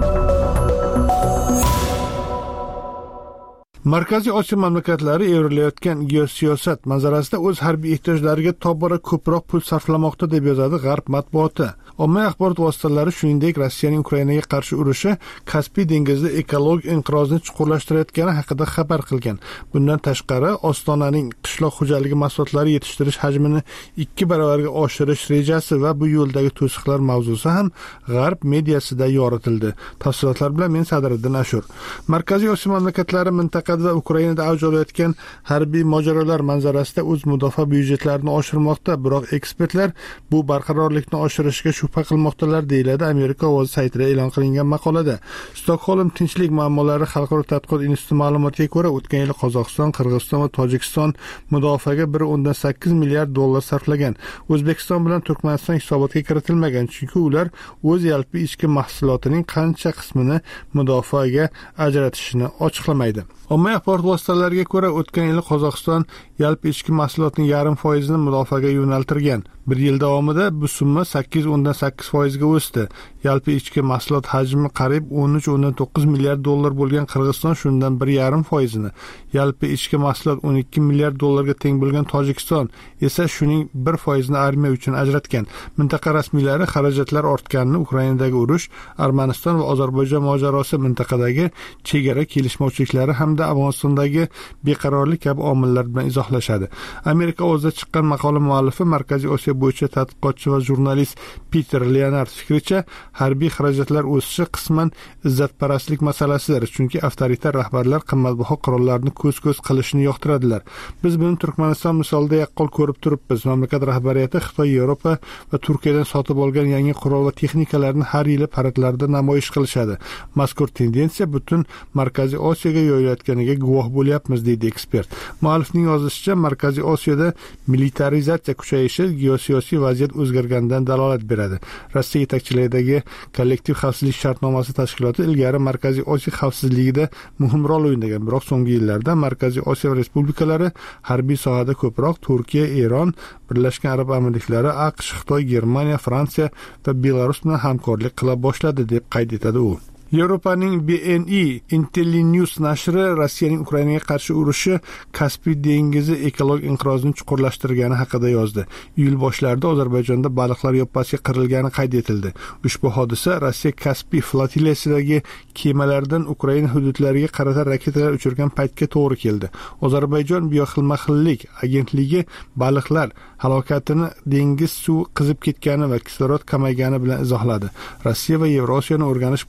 Markaziy Osiyo mamlakatlari evrilayotgan geosiyosat manzarasida o'z harbiy ehtiyojlariga tobora ko'proq pul sarflamoqda deb yozadi G'arb matbuoti. Ommaviy axborot vositalari shuningdek Rossiyaning Ukrainaga qarshi urushi Kaspiy dengizida ekologik inqirozni chuqurlashtirayotgani haqida xabar qilgan. Bundan tashqari, Ostonaning qishloq xo'jaligi mahsulotlari yetishtirish hajmini 2 baravarga oshirish rejasi va bu yo'ldagi to'siqlar mavzusi ham G'arb mediasida yoritildi. Tafsilotlar bilan men Sadriddin Ashur. Markaziy Osiyo mamlakatlari mintaqada va Ukrainada avj olayotgan harbiy mojarolar manzarasida o'z mudofaa byudjetlarini oshirmoqda, biroq ekspertlar bu barqarorlikni oshirishga shubha qilmoqdalar, deyiladi Amerika ovozi saytida e'lon qilingan maqolada. Stokholm tinchlik muammolari xalqaro tadqiqot instituti ma'lumotiga ko'ra, o'tgan yil Qozog'iston, Qirg'iziston va Tojikiston mudofaaga 1.8 milliard dollar sarflagan. O'zbekiston bilan Turkmaniston hisobotga kiritilmagan, chunki ular o'z yalpi ichki mahsulotining qancha qismini mudofaaga ajratishini ochiqlamaydi. Ommaviy axborot vositalariga ko'ra, o'tgan yil Qozog'iston yalpi ichki mahsulotning 0.5% ni mudofaaga yo'naltirgan. Bir yil davomida bu summa 8.8% ga o'sdi. Yalpi ichki mahsulot hajmi qariyb 13.9 milliard dollar bo'lgan Qirg'iziston shundan 1.5% ni, yalpi ichki mahsulot 12 milliard dollarga teng bo'lgan Tojikiston esa shuning 1% ni armiya uchun ajratgan. Mintaqa rasmiylari xarajatlar ortganini Ukrainadagi urush, Armaniston va Ozarbayjon mojarosi, mintaqadagi chegara kelishmovchiliklari hamda Afg'onistondagi beqarorlik kabi omillar bilan izohlashadi. Amerika o'zida chiqqan maqola muallifi, Markaziy Osiyo bo'yicha tadqiqotchi va jurnalist Peter Leonard fikricha, harbiy xarajatlar o'sishi qisman izzatparastlik masalasidir, chunki avtoritar rahbarlar qimmatbaho qurollarni ko'z-ko'z qilishni yoqtiradilar. Biz buni Turkmaniston misolida yaqqol ko'rib turibmiz. Mamlakat rahbariyati Xitoy, Yevropa va Turkiyadan sotib olgan yangi qurol va texnikalarni har yili paradlarda namoyish qilishadi. Mazkur tendensiya butun Markaziy Osiyoga yoyilayotganiga guvoh bo'lyapmiz, deydi ekspert. Muallifning yozishicha, Markaziy Osiyoda militarizatsiya kuchayishi geosiyosiy vaziyat o'zgarganidan dalolat beradi. Rossiya yetakchiligidagi kollektiv xavfsizlik shartnomasi tashkiloti ilgari Markaziy Osiyo xavfsizligida muhim rol o'ynagan, biroq so'nggi yillarda Markaziy Osiyo respublikalari harbiy sohada ko'proq Turkiya, Eron, Birlashgan Arab Amirliklari, AQSh, Xitoy, Germaniya, Fransiya va Belarus bilan hamkorlik qila boshladi, deb qayd etadi u. Yevropaning BNI Intellinews nashri Rossiyaning Ukrainaga qarshi urushi Kaspiy dengizi ekologik inqirozni chuqurlashtirgani haqida yozdi. Iyul boshlarida Ozarbayjonda baliqlar yoppasiga qirilgani qayd etildi. Ushbu hodisa Rossiya Kaspiy flotillasidagi kemalardan Ukraina hududlariga qarata raketalar uchirgan paytga to'g'ri keldi. Ozarbayjon bioxilma-xillik agentligi baliqlar halokatini dengiz suvi qizib ketgani va kislorod kamaygani bilan izohladi. Rossiya va Yevrosiyani o'rganish bo'yicha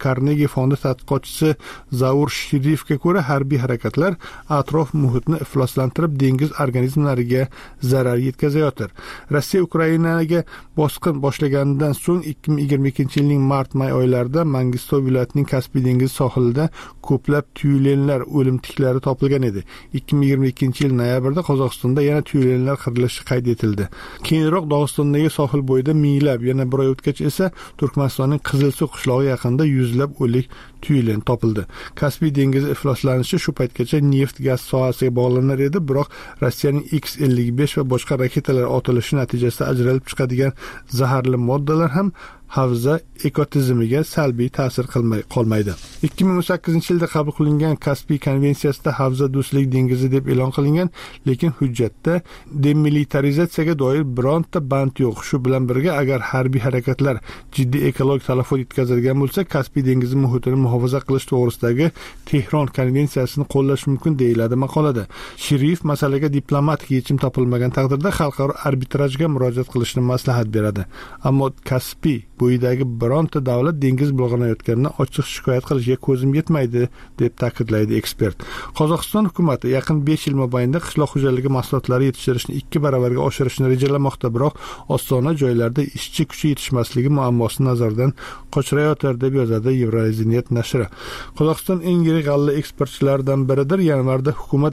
Carnegie fondi tadqiqotchisi Zaur Shirifga ko'ra, harbiy harakatlar atrof muhitni ifloslantirib, dengiz organizmlariga zarar yetkazayotir. Rossiya Ukrainaga bosqin boshlaganidan so'ng 2022-yilning mart-may oylarida Mangistow viloyatining Kaspiy dengizi sohilida ko'plab tyulenlar o'lim tiklari topilgan edi. 2022-yil noyabrda Qozog'istonda yana tyulenlar qirilishi qayd etildi. Keyinroq Dog'istondagi sohil bo'yida minglab, yana bir oy o'tgach esa Turkmanistonning Qizilsuv qishlog'i yaqinida yuzlab o'lik tyulen topildi. Kaspiy dengizi ifloslanishi shu paytgacha neft gaz sohasiga bog'lanar edi, biroq Rossiyaning X-55 va boshqa raketalar otilishi natijasida ajralib chiqadigan zaharli moddalar ham havza ekotizimiga salbiy ta'sir qilmay qolmaydi. 2018-yilda qabul qilingan Kaspiy konvensiyasida havza do'stlik dengizi deb e'lon qilingan, lekin hujjatda demilitarizatsiyaga doir bironta band yo'q. Shu bilan birga, agar harbiy harakatlar jiddiy ekologik talafot yetkazadigan bo'lsa, Kaspiy dengizi muhitini muhofaza qilish to'g'risidagi Tehron konvensiyasini qo'llash mumkin deyiladi maqolada. Shirif masalaga diplomatik yechim topilmagan taqdirda xalqaro arbitrajga murojaat qilishni maslahat beradi. Ammo Kaspiy bo'yidagi bironta davlat dengiz bulg'anayotganidan ochiq shikoyat qilishga ko'zim yetmaydi, deb ta'kidlaydi ekspert. Qozog'iston hukumati yaqin 5 yil mobaynida qishloq xo'jaligi mahsulotlari yetishtirishni 2 baravarga oshirishni rejalamoqda, biroq Ostona joylarda ishchi kuchi yetishmasligi muammosini nazardan qochirayotir, deb yozadi Euronews nashri. Qozog'iston eng yirik g'alla eksportchilaridan biridir. Yanvarda hukumat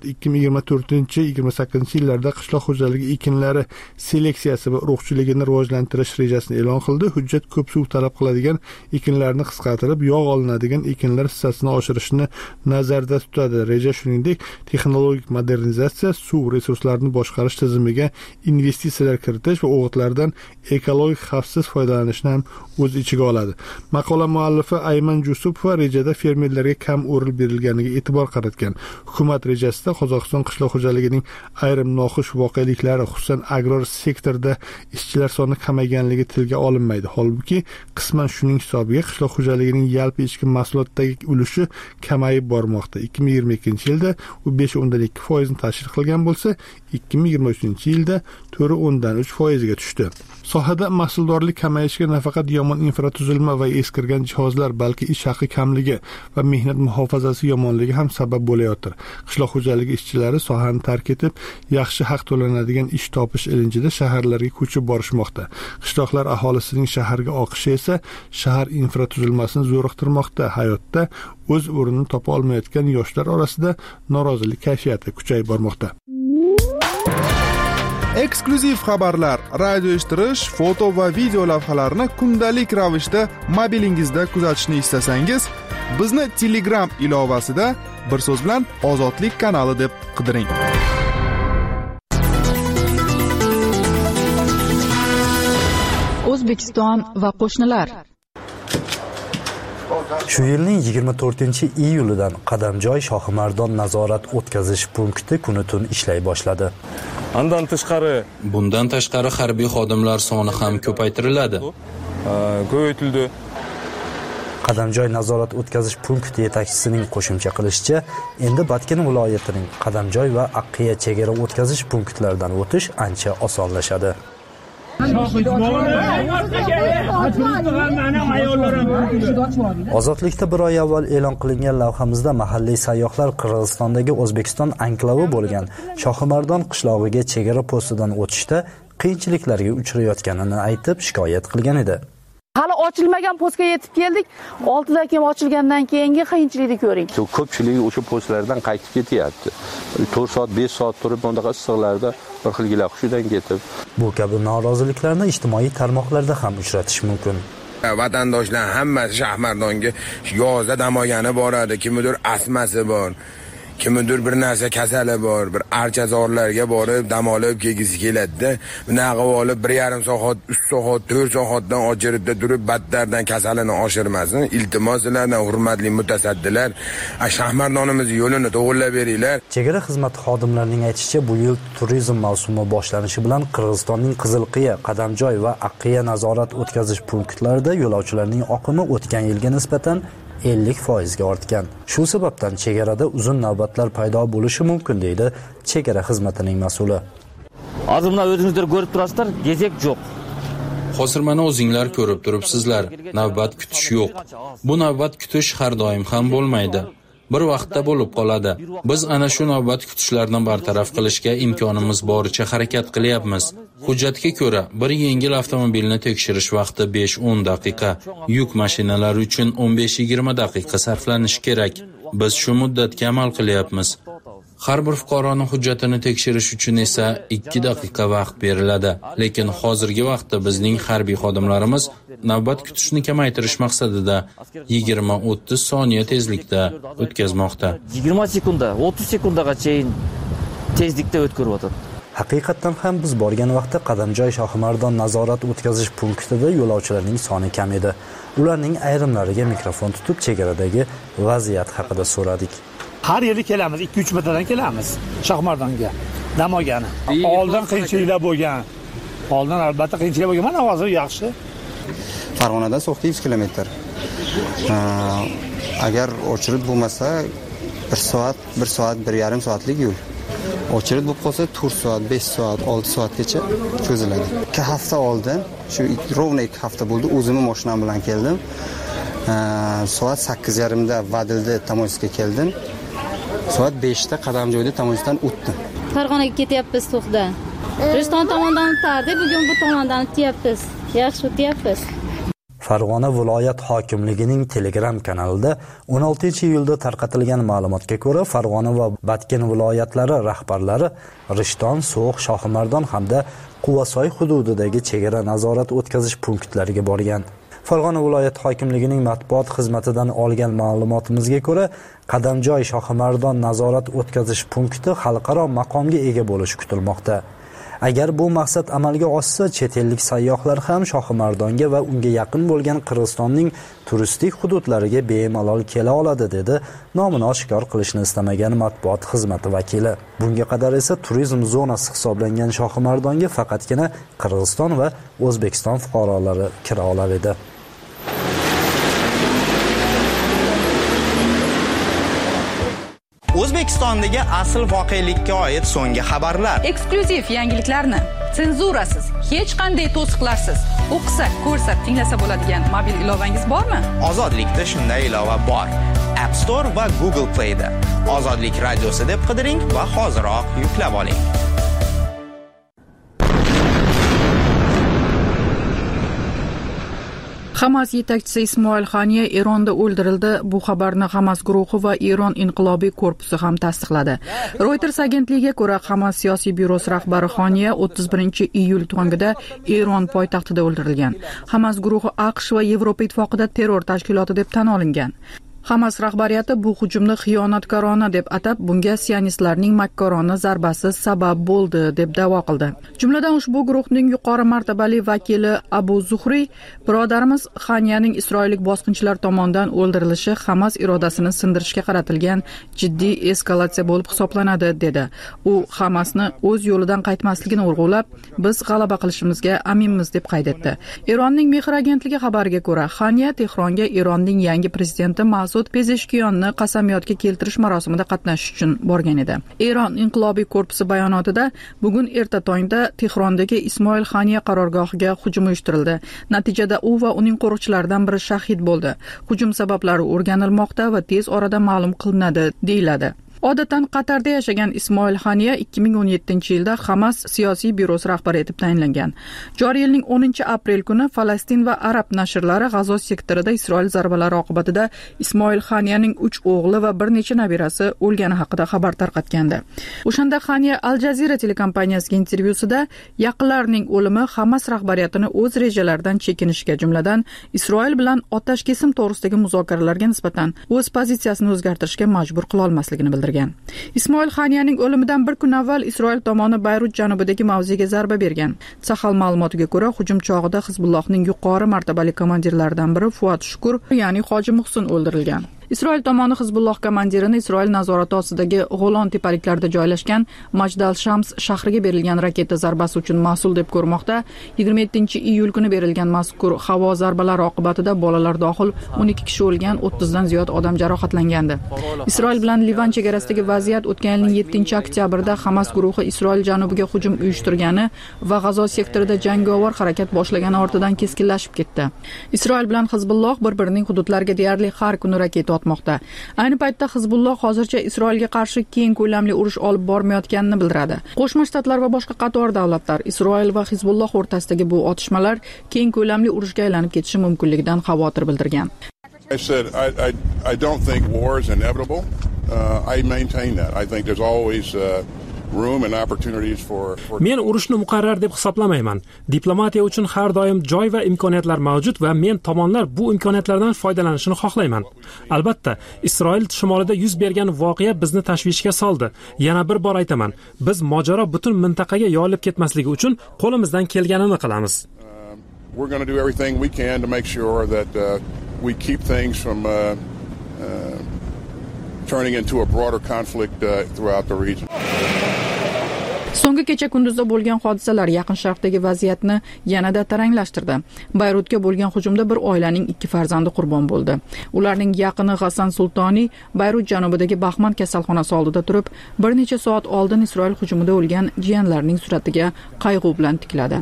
2024-28-yillarda qishloq xo'jaligi ekinlari seleksiyasi va urug'chiligini rivojlantirish rejasini e'lon qildi. Hujjat ko'p suv talab qiladigan ekinlarni qisqartirib, yog' olinadigan ekinlar hissasini oshirishni nazarda tutadi. Reja shuningdek texnologik modernizatsiya, suv resurslarini boshqarish tizimiga investitsiyalar kiritish va o'g'itlardan ekologik xavfsiz foydalanishni ham o'z ichiga oladi. Maqola muallifi Ayman Jusupova rejada fermerlarga kam o'rin berilganiga e'tibor qaratgan. Hukumat rejasida Qozog'iston qishloq xo'jaligining ayrim noxush voqealiklari, xususan agrar sektorda ishchilar soni kamayganligi tilga olinmaydi. Holbuki qisman shuning hisobiga qishloq xo'jaligining yalpi ichki mahsulotdagi ulushi kamayib bormoqda. 2022-yilda u 5.2% ni tashkil qilgan bo'lsa, 2023-yilda 4.3% ga tushdi. Sohada mahsuldorlik kamayishiga nafaqat yomon infratuzilma va eskirgan jihozlar, balki ish haqi kamligi va mehnat muhofazasi yomonligi ham sabab bo'layotir. Qishloq xo'jaligi ishchilari sohani tark etib, yaxshi haq to'lanadigan ish topish ilinjida shaharlarga ko'chib borishmoqda. Qishloqlar aholisining shaharga oqishi esa shahar infratuzilmasini zo'riqtirmoqda. Hayotda o'z o'rnini topa olmayotgan yoshlar orasida norozilik kayfiyati kuchayib bormoqda. Eksklyuziv xabarlar, radio eshittirish, foto va video lavhalarni kundalik ravishda mobilingizda kuzatishni istasangiz, bizni Telegram ilovasida bir so'z bilan Ozodlik kanali deb qidiring. O'zbekiston va qo'shnilar. Shu yilning 24-iyulidan Qadamjoy Shohimardon nazorat o'tkazish punkti kuni tun ishlay boshladi. Bundan tashqari harbiy xodimlar soni ham ko'paytiriladi. Ko'paytirildi. Qadamjoy nazorat o'tkazish punkti yetakchisining qo'shimcha qilishicha, endi Batken viloyatining Qadamjoy va Aqqiya chegara o'tkazish punktlaridan o'tish ancha osonlashadi. Ozodlikda bir oy avval e'lon qilingan lavhamizda mahalliy sayyohlar Qirg'izistondagi O'zbekiston anklavi bo'lgan Shohimardon qishlog'iga chegara postidan o'tishda qiyinchiliklarga uchrayotganini aytib shikoyat qilgan edi. Hali ochilmagan postga yetib keldik. 6 dan keyin ochilgandan keyingi qiyinchilikni ko'ring. Ko'pchiligi o'sha postlardan qaytib ketyapti. 4 soat, 5 soat turib bundaqa issiqlarda bir xilgila hushidan ketib. Bu kabi noroziliklarni ijtimoiy tarmoqlarda ham uchratish mumkin. Vatandoshlar hammasi Shohimardonga yozda dam olgani boradi, kimdir asmasi bor. Kimdir bir narsa kasali bor, bir archazorlarga borib dam olib kelgisi keladi-da. Bunaqa olib 1,5 soat, 3 soat, 4 soatdan ochiribda turib battardan kasalini oshirmasin. Iltimos sizlardan hurmatli mutasaddilar, Shohimardonimiz yo'lini to'g'rilab beringlar. Chegara xizmati xodimlarining aytishicha, bu yil turizm mavsumi boshlanishi bilan Qirg'izistonning Qizilqiya, Qadamjoy va Aqqiya nazorat o'tkazish punktlarida yo'lovchilarning oqimi o'tgan yilga nisbatan 50% ga ortgan. Shu sababdan chegarada uzun navbatlar paydo bo'lishi mumkin, deydi chegara xizmatining mas'uli. Hozir buni o'zingizlar ko'rib turasizlar, gezek yo'q. Hozir mana o'zinglar ko'rib turibsizlar, navbat kutish yo'q. Bu navbat kutish har doim ham bo'lmaydi. Bir vaqtda bo'lib qoladi. Biz ana shu navbat kutishlarni bartaraf qilishga imkonimiz boricha harakat qilyapmiz. Hujjatga ko'ra, bir yengil avtomobilni tekshirish vaqti 5-10 daqiqa, yuk mashinalari uchun 15-20 daqiqa sarflanishi kerak. Biz shu muddatga amal qilyapmiz. Har bir fuqaroning hujjatini tekshirish uchun esa 2 daqiqa vaqt beriladi. Lekin hozirgi vaqtda bizning harbiy xodimlarimiz navbat kutishni kamaytirish maqsadida 20-30 soniya tezlikda o'tkazmoqda. 20 sekunda, 30 sekundaga chayin tezlikda o'tkazyapti. Haqiqatan ham biz borgan vaqtda Qadamjoy Shohimardon nazorat o'tkazish punktida yo'lovchilarning soni kam edi. Ularning ayrimlariga mikrofon tutib chegaradagi vaziyat haqida so'radik. Har yili kelamiz, 2-3 martadan kelamiz Shohimardonga, Damogani. Oldin qiyinchiliklar bo'lgan. Oldin albatta qiyinchiliklar bo'lgan, mana hozir yaxshi. Farg'onadan So'xga 100 km. Agar o'chirit bo'lmasa 1 soat, 1,5 soatlik yo'l. O'chirit bo'lib qolsa 4 soat, 5 soat, 6 soatgacha cho'ziladi. 2 hafta oldin, shu rovna 2 hafta bo'ldi, o'zimning mashinam bilan keldim. Soat 8:30 da Vadilda Tamoyisga keldim. Soat 5 da Qadamjoyda Tamoyisdan o'tdim. Farg'onaga ketyapmiz So'xda. Rishton tomondan o'tardik, bugun bu tomondan o'tyapmiz. Yaxshi o'tyapmiz. Farg'ona viloyat hokimligining Telegram kanalida 16-iyulda tarqatilgan ma'lumotga ko'ra, Farg'ona va Batken viloyatlari rahbarlari Rishton, So'x, Shohimardon hamda Quvasoy hududidagi chegara nazorat o'tkazish punktlariga borgan. Farg'ona viloyat hokimligining matbuot xizmatidan olgan ma'lumotimizga ko'ra, Qadamjoy Shohimardon nazorat o'tkazish punkti xalqaro maqomga ega bo'lishi kutilmoqda. Agar bu maqsad amalga oshsa, chet ellik sayyohlar ham Shohimardonga va unga yaqin bo'lgan Qirg'izistonning turistik hududlariga bemalol kela oladi, dedi nomini oshkor qilishni istamagan matbuot xizmati vakili. Bunga qadar esa turizm zonasi hisoblangan Shohimardonga faqatgina Qirg'iziston va O'zbekiston fuqarolari kira olar edi. O'zbekistondagi asl voqelikka oid so'nggi xabarlar. Eksklyuziv yangiliklarni senzurasiz, hech qanday to'siqlarsiz o'qisa, ko'rsa, tinglasa bo'ladigan mobil ilovangiz bormi? Ozodlikda shunday ilova bor. App Store va Google Play da. Ozodlik radiosi deb qidiring va hoziroq yuklab oling. Hamas yetakchisi Ismoil Haniya Eronda o'ldirildi. Bu xabarni Hamas guruhi va Eron inqilobiy korpusi ham tasdiqladi. Reuters agentligiga ko'ra, Hamas siyosiy byurosi rahbari Haniya 31-iyul tongida Eron poytaxtida o'ldirilgan. Hamas guruhi AQSh va Yevropa ittifoqida terror tashkiloti deb tan olingan. Hamas rahbariyati bu hujumni xiyonatkorona deb atab, bunga sionistlarning makkorona zarbasi sabab bo'ldi deb da'vo qildi. Jumladan ushbu guruhning yuqori martabali vakili Abu Zuhri, birodarimiz Xaniyaning isroillik bosqinchilar tomonidan o'ldirilishi Hamas irodasini sindirishga qaratilgan jiddiy eskalatsiya bo'lib hisoblanadi, dedi. U Hamasni o'z yo'lidan qaytmasligini urg'ulab, biz g'alaba qilishimizga aminmiz deb qayd etdi. Eronning Mehr agentligi xabariga ko'ra, Xaniya Tehronga Eronning yangi prezidenti Pezeshkiyonni qasamyodga keltirish marosimida qatnashish uchun borgan edi. Eron inqilobiy korpusi bayonotida bugun erta tongda Tehrondagi Ismoil Haniya qarorgohiga hujum uyushtirildi. Natijada u va uning qo'riqchilaridan biri shahid bo'ldi. Hujum sabablari o'rganilmoqda va tez orada ma'lum qilinadi, deyiladi. Odatdan Qatarda yashagan Ismoil Haniya 2017-yilda Hamas siyosiy byurosi rahbari etib tayinlangan. Joriy yilning 10-aprel kuni Falastin va Arab nashrlari G'azo sektorida Isroil zarbalari oqibatida Ismoil Haniyaning 3 o'g'li va bir necha nabirasi o'lgani haqida xabar tarqatgandi. O'shanda Haniya Al Jazeera telekompaniyasiga intervyusida yaqinlarining o'limi Hamas rahbariyatini o'z rejalaridan chekinishga, jumladan Isroil bilan otash kesim to'g'risidagi muzokaralarga nisbatan o'z pozitsiyasini o'zgartirishga majbur qila olmasligini bildirgan. Ismoil Haniyaning o'limidan bir kun avval Isroil tomoni Bayrut janubidagi mavziga zarba bergan. Sahal ma'lumotiga ko'ra, hujum chog'ida Hizbullohning yuqori martabali komandirlaridan biri Fuat Shukur, ya'ni Hoji Muhsin o'ldirilgan. Isroil tomoni Hizbulloh komandirini Isroil nazorati ostidagi G'olon tepaliklarida joylashgan Majdal Shams shahriga berilgan raketa zarbasi uchun mas'ul deb ko'rmoqda. 27-iyul kuni berilgan mazkur havo zarbalari oqibatida bolalar dohil 12 kishi o'lgan, 30 dan ziyod odam jarohatlangandi. Isroil bilan Livan chegarasidagi vaziyat o'tgan yilning 7-oktyabrda Hamas guruhi Isroil janubiga hujum uyushtirgani va G'azo sektorida jangovar harakat boshlagani ortidan keskinlashib ketdi. Isroil bilan Hizbulloh bir-birining hududlariga deyarli har kuni raketa otmoqda. Ayni paytda Hizbulloh hozircha Isroilga qarshi keng ko'lamli urush olib bormayotganini bildiradi. Qo'shma Shtatlar va boshqa qator davlatlar Isroil va Hizbulloh o'rtasidagi bu otishmalar keng ko'lamli urushga aylanib ketishi mumkinligidan xavotir bildirgan. I said I don't think war is inevitable. I maintain that. I think there's always room and opportunities for Men urushni muqarrar deb hisoblamayman. Diplomatiya uchun har doim joy va imkoniyatlar mavjud va men tomonlar bu imkoniyatlardan foydalanishni xohlayman. Albatta, Isroil shimolida yuz bergan voqea bizni tashvishga soldi. Yana bir bor aytaman, biz mojaro butun mintaqaga yoyilib ketmasligi uchun qo'limizdan kelganini qilamiz. We're going to do everything we can to make sure that we keep things from turning into a broader conflict throughout the region. So'nggi kecha kunduzda bo'lgan hodisalar Yaqin Sharqdagi vaziyatni yanada taranglashtirdi. Bayrutga bo'lgan hujumda bir oilaning 2 farzandi qurbon bo'ldi. Ularning yaqini G'assan Sultoni Bayrut janubidagi Bahman kasalxonasi oldida turib, bir necha soat oldin Isroil hujumida o'lgan jiyanlarining suratiga qayg'u bilan tikladi.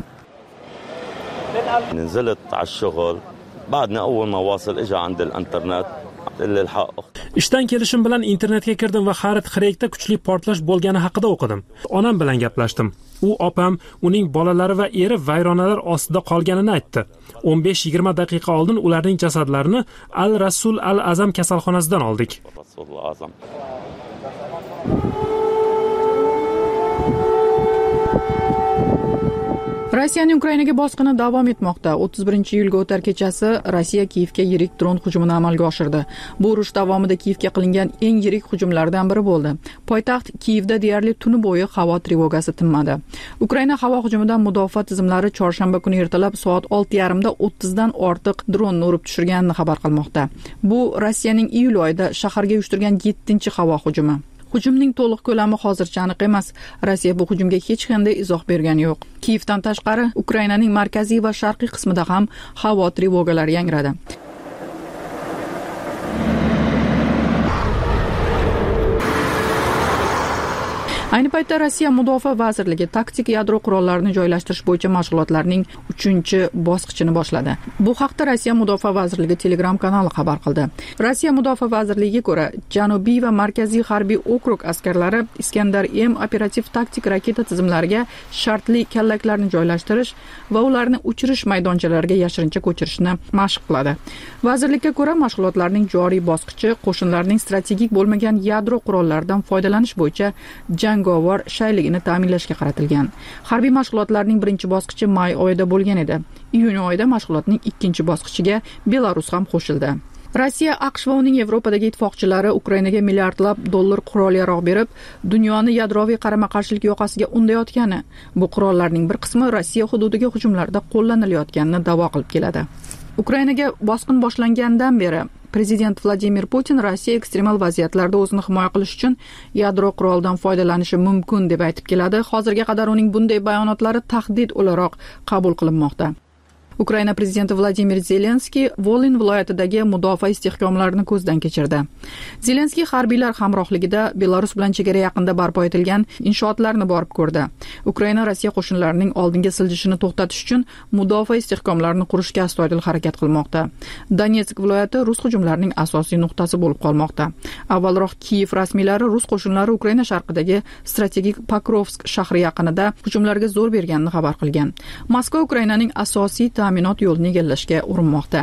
نزلت على الشغل بعدنا أول ما واصل إجا عند الإنترنت Ishdan kelishim bilan internetga kirdim va Xarit Xreykda kuchli portlash bo'lgani haqida o'qidim. Onam bilan gaplashdim. U opam, uning bolalari va eri vayronalar ostida qolganini aytdi. 15-20 daqiqa oldin ularning jasadlarini Al-Rasul Al-Azam kasalxonasidan oldik. Rossiyaning Ukrainaga bosqini davom etmoqda. 31-iyulga o'tar kechasi Rossiya Kiyevga yirik dron hujumini amalga oshirdi. Bu urush davomida Kiyevga qilingan eng yirik hujumlardan biri bo'ldi. Poytaxt Kiyevda deyarli tuni bo'yi havo trevogasi tinmadi. Ukraina havo hujumidan mudofaa tizimlari chorshanba kuni ertalab soat 6:30 da 30 dan ortiq dronni urib tushirganini xabar qilmoqda. Bu Rossiyaning iyul oyida shaharga uyushtirgan 7-havo hujumi. Hujumning to'liq ko'lami hozircha aniq emas. Rossiya bu hujumga hech qanday izoh bergani yo'q. Kiyevdan tashqari Ukrainaning markaziy va sharqiy qismida ham havo trevogalari yangradi. Ayni paytda Rossiya Mudofaa vazirligi taktik yadro qurollarini joylashtirish bo'yicha mashg'ulotlarning 3-bosqichini boshladi. Bu haqda Rossiya Mudofaa vazirligi Telegram kanali xabar qildi. Rossiya Mudofaa vazirligiga ko'ra, Janubiy va Markaziy harbiy okrug askarlari Iskandar-M operativ taktik raketa tizimlariga shartli kallaklarni joylashtirish va ularni uchirish maydonchalariga yashirincha ko'chirishni mashq qiladi. Vazirlikka ko'ra, mashg'ulotlarning joriy bosqichi qo'shinlarning strategik bo'lmagan yadro qurollaridan foydalanish bo'yicha jangovar shayligini ta'minlashga qaratilgan. Harbiy mashg'ulotlarning birinchi bosqichi may oyida bo'lgan edi. Iyun oyida mashg'ulotning ikkinchi bosqichiga Belarus ham qo'shildi. Rossiya, AQSh va uning Yevropadagi ittifoqchilari Ukrainaga milliardlab dollar qurol-yarog' berib, dunyoni yadroviy qarama-qarshilik yoqasiga undayotgani, bu qurollarning bir qismi Rossiya hududiga hujumlarda qo'llanilayotganini da'vo qilib keladi. Ukrainaga bosqin boshlangandan beri Prezident Vladimir Putin Rossiya ekstremal vaziyatlarda o'zini himoya qilish uchun yadro qurolidan foydalanishi mumkin deb aytib keladi. Hozirga qadar uning bunday bayonotlari tahdid o'laroq qabul qilinmoqda. Ukraina prezidenti Vladimir Zelenskiy Volyn viloyatidagi mudofaa istehkomlarini ko'zdan kechirdi. Zelenskiy harbiylar hamrohligida Belarus bilan chegara yaqinida barpo etilgan inshootlarni borib ko'rdi. Ukraina Rossiya qo'shinlarining oldinga siljishini to'xtatish uchun mudofaa istehkomlarini qurishga astoydil harakat qilmoqda. Donetsk viloyati rus hujumlarining asosiy nuqtasi bo'lib qolmoqda. Avvalroq Kiyev rasmiylari rus qo'shinlari Ukraina sharqidagi strategik Pokrovsk shahri yaqinida hujumlarga zo'r berganini xabar qilgan. Moskva Ukrainaning asosiy ta'minot yo'lini egallashga urinmoqda.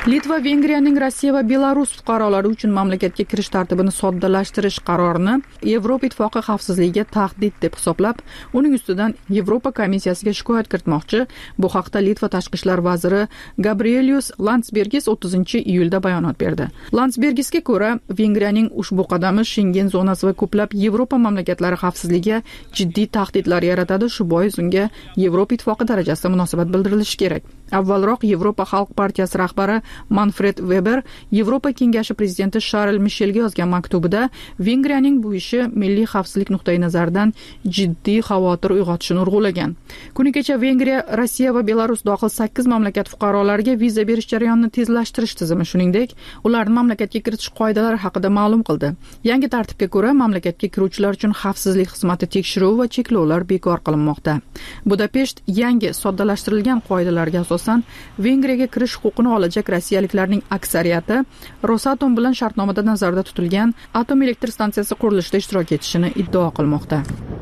Litva Vengriyaning Rossiya va Belarus fuqarolari uchun mamlakatga kirish tartibini soddalashtirish qarorini Yevropa ittifoqi xavfsizligiga tahdid deb hisoblab, uning ustidan Yevropa komissiyasiga shikoyat kiritmoqchi. Bu haqda Litva tashqi ishlar vaziri Gabrielius Landsbergis 30-iyulda bayonot berdi. Landsbergisga ko'ra, Vengriyaning ushbu qadami Schengen zonasi va ko'plab Yevropa mamlakatlari xavfsizligiga jiddiy tahdidlar yaratadi. Shu bois unga Yevropa ittifoqi darajasida munosabat bildirilishi kerak. Avvalroq Yevropa xalq partiyasi rahbari Manfred Weber Yevropa kengashi prezidenti Charles Michelga yozgan maktubida Vengriyaning bu ishi milliy xavfsizlik nuqtai nazaridan jiddiy xavotir uyg'otishini urg'ulagan. Kuni kecha Vengriya, Rossiya va Belarus dohil 8 mamlakat fuqarolariga viza berish jarayonini tezlashtirish tizimi, shuningdek, ularni mamlakatga kiritish qoidalari haqida ma'lum qildi. Yangi tartibga ko'ra, mamlakatga kiruvchilar uchun xavfsizlik xizmati tekshiruvi va cheklovlar bekor qilinmoqda. Budapesht yangi soddalashtirilgan qoidalarga asosan Vengriyaga kirish huquqini olajak rossiyaliklarning aksariyati Rosatom bilan shartnomada nazarda tutilgan atom elektr stansiyasi qurilishida ishtirok etishini iddao qilmoqda.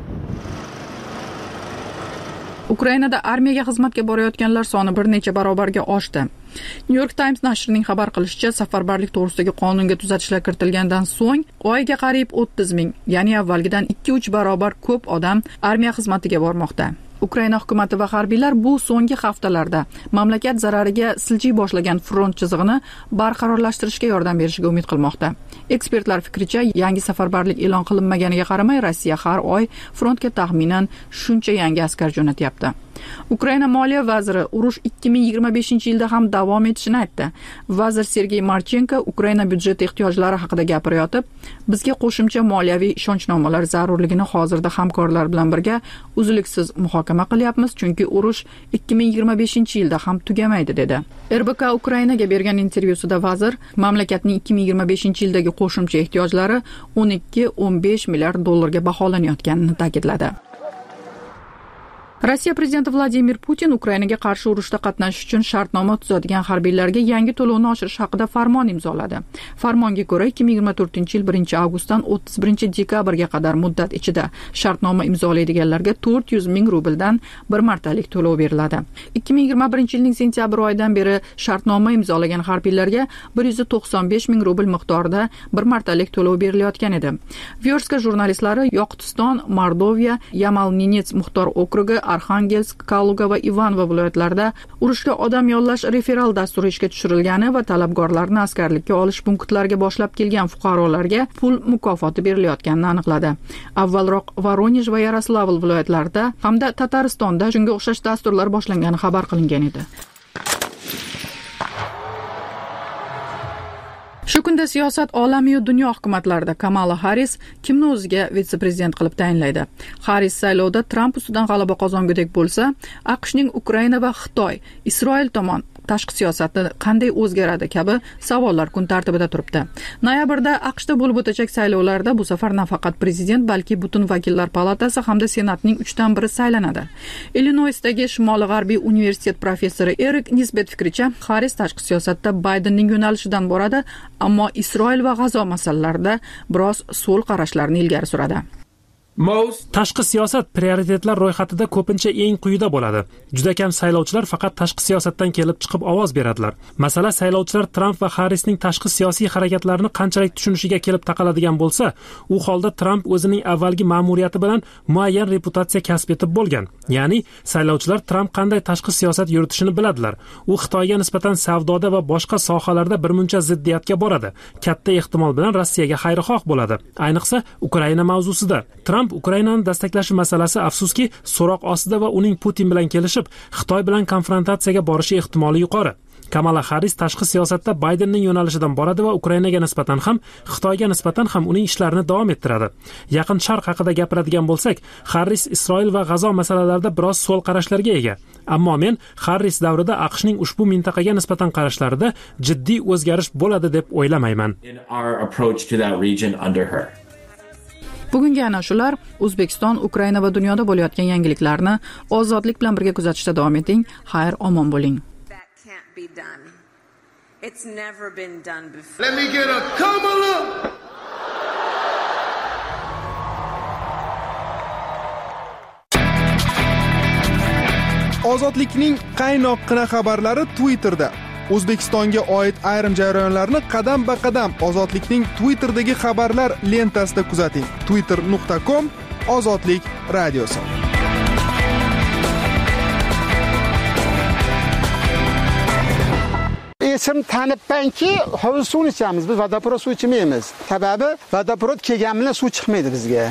Ukrainada armiyaga xizmatga borayotganlar soni bir necha barobarga oshdi. New York Times nashrining xabar qilishicha, safarbarlik to'g'risidagi qonunga tuzatishlar kiritilgandan so'ng oyiga qariyb 30 ming, ya'ni avvalgidan 2-3 barobar ko'p odam armiya xizmatiga bormoqda. Ukraina hukumati va harbiylar bu so'nggi haftalarda mamlakat zarariga siljiy boshlagan front chizig'ini barqarorlashtirishga yordam berishiga umid qilmoqda. Ekspertlar fikricha, yangi safarbarlik e'lon qilinmaganiga qaramay, Rossiya har oy frontga taxminan shuncha yangi askar jo'natyapti. Ukraina moliya vaziri urush 2025-yilda ham davom etishini aytdi. Vazir Sergey Marchenko Ukraina byudjeti ehtiyojlari haqida gapirayotib, bizga qo'shimcha moliyaviy ishonchnomalar zarurligini hozirda hamkorlar bilan birga uzluksiz muhokama qilyapmiz, chunki urush 2025-yilda ham tugamaydi dedi. RBK Ukrainaga bergan intervyusida vazir mamlakatning 2025-yildagi qo'shimcha ehtiyojlari 12-15 milliard dollarga baholanayotganini ta'kidladi. Rossiya prezidenti Vladimir Putin Ukrainaga qarshi urushda qatnashish uchun shartnoma tuzadigan harbiylarga yangi to'lovni oshirish haqida farmon imzoladi. Farmonga ko'ra 2024-yil 1-avgustdan 31-dekabrga qadar muddat ichida shartnoma imzolaydiganlarga 400 ming rubldan bir martalik to'lov beriladi. 2021-yilning sentyabr oyidan beri shartnoma imzolagan harbiylarga 195 ming rubl miqdorida bir martalik to'lov berilayotgan edi. Vyorska jurnalistlari Yoqutiston, Mordoviya, Yamal-Nenets muxtor okrugi, Arxangelsk, Kaluga va Ivanova viloyatlarida urushga odam yollash referal dasturi ishga tushirilgani va talabgorlarni askarlikka olish punktlariga boshlab kelgan fuqarolarga pul mukofoti berilayotganini aniqladi. Avvalroq Voronezh va Yaroslavl viloyatlarida hamda Tataristonda shunga o'xshash dasturlar boshlangani xabar qilingan edi. Shu kunda siyosat olamiy dunyo hukumatlarida Kamala Harris kimni o'ziga vitse-prezident qilib tayinlaydi. Harris saylovda Trump ustidan g'alaba qozongudek bo'lsa, AQShning Ukraina va Xitoy, Isroil tomon tashqi siyosati qanday o'zgaradi kabi savollar kun tartibida turibdi. Noyabrda AQShda bo'lib o'tacak saylovlarda bu safar nafaqat prezident, balki butun vakillar palatasi hamda senatning 3dan 1 saylanadi. Illinoisdagi Shimoli-g'arbiy universitet professori Eric Nisbet fikricha, Harris tashqi siyosatda Baydenning yo'nalishidan boradi, ammo Isroil va G'azo masalalarida biroz so'l qarashlarni ilgari suradi. Tashqi siyosat prioritetlar ro'yxatida ko'pincha eng quyida bo'ladi. Juda kam saylovchilar faqat tashqi siyosatdan kelib chiqib ovoz beradilar. Masala saylovchilar Trump va Harrisning tashqi siyosiy harakatlarini qanchalik tushunishiga kelib taqaladigan bo'lsa, u holda Trump o'zining avvalgi ma'muriyati bilan muayyan reputatsiya kasb etib bo'lgan. Ya'ni saylovchilar Trump qanday tashqi siyosat yuritishini biladilar. U Xitoyga nisbatan savdoda va boshqa sohalarda birmuncha ziddiyatga boradi. Katta ehtimol bilan Rossiyaga xayrixoh bo'ladi. Ayniqsa Ukraina mavzusida. Trump Ukrainani dastaklashi masalasi afsuski so'roq ostida va uning Putin bilan kelishib, Xitoy bilan konfrontatsiyaga borishi ehtimoli yuqori. Kamala Harris tashqi siyosatda Baydenning yo'nalishidan boradi va Ukrainaga nisbatan ham, Xitoyga nisbatan ham uning ishlarini davom ettiradi. Yaqin Sharq haqida gapiradigan bo'lsak, Harris Isroil va G'azo masalalarida biroz so'l qarashlarga ega. Ammo men Harris davrida AQShning ushbu mintaqaga nisbatan qarashlarida jiddiy o'zgarish bo'ladi deb o'ylamayman. Bugungi ana shular. O'zbekiston, Ukraina va dunyoda bo'layotgan yangiliklarni ozodlik bilan birga kuzatishda davom eting. Xayr, omon bo'ling. Let me get a Kamala. Ozodlikning qaynoqqina xabarlari Twitterda. O'zbekistonga oid ayrim jarayonlarni qadam-ba-qadam Ozodlikning Twitter'dagi xabarlar lentasida kuzating. twitter.com/ozodlik radiosi. Esim tanibmanki, hovuz suvni ichamiz. Biz vodoprovod suv ichmaymiz. Sababi vodoprovod kelgan bilan suv chiqmaydi bizga.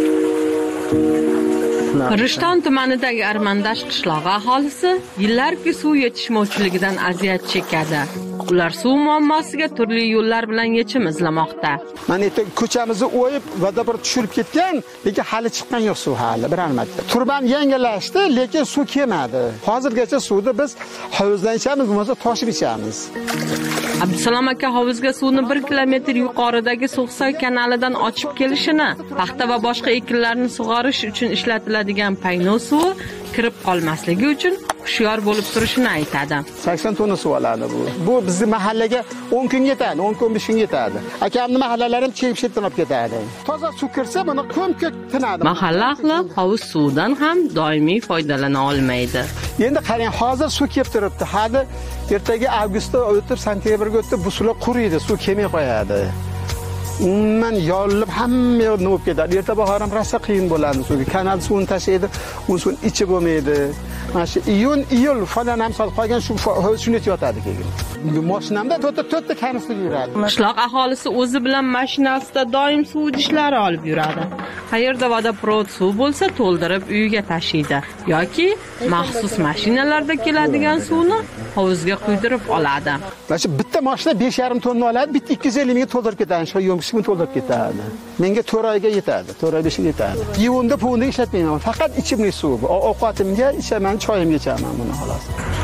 Rishton tumanidagi Armandash qishlog'i aholisi yillarki suv yetishmovchiligidan aziyat chekadi. Ular suv muammosiga turli yo'llar bilan yechim izlamoqda. Mana endi ko'chamizni o'yib, vodoprovod tushirib ketgan, lekin hali chiqqan yo'q suv hali bir marta. Turbani yangilashdi, lekin suv kelmadi. Hozirgacha suvni biz hovuzdan ichamiz, bo'lmasa toshib ichamiz. Abdusalom aka hovuzga suvni 1 kilometr yuqoridagi So'g'soy kanalidan ochib kelishini, paxta va boshqa ekinlarni sug'orish uchun ishlatiladigan payno suvi kirib qolmasligi uchun hushyor bo'lib turishini aytadi. 80 tonna suv oladi bu. Bu bizning mahallaga 10 kun yetadi, 10-15 kun yetadi. Akamning mahallalarim chep-chepdan olib ketadi. Toza suv kirsa, buni ko'mka tinadi. Mahalla ahli hovuz suvidan ham doimiy foydalana olmaydi. Endi qarang, hozir suv kelib turibdi. Hali ertaga avgustda o'tib, sentyabrga o'tib bu suvlar quriydi, suv kelmay qo'yadi. Umuman yorilib hamma yoq nima bo'lib ketadi. Erta bahor ham rosa qiyin bo'ladi suvga. Kanal suvini tashlaydi, u suv ichi bo'lmaydi. Mana shu iyul falan ham solib qolgan shu shuni yotadi keyin. Mashinamda to'rtta kanister yuradi. Qishloq aholisi o'zi bilan mashinasida doim suv idishlari olib yuradi. Qayerda vodoprovod suv bo'lsa, to'ldirib uyiga tashiydi yoki maxsus mashinalarda keladigan suvni hovuzga quydirib oladi. Mana shu bitta mashina 5,5 tonna oladi, bitta 250 ming to'ldirib ketadi, shu yo'mkishni to'ldirib ketadi. Menga 4 oyga yetadi, 4 oy 5 oyga yetadi. Yuvunda puvni ishlatmayman, faqat ichimlik suv. Ovqatimga ichaman, choyimga ichaman buni xolos.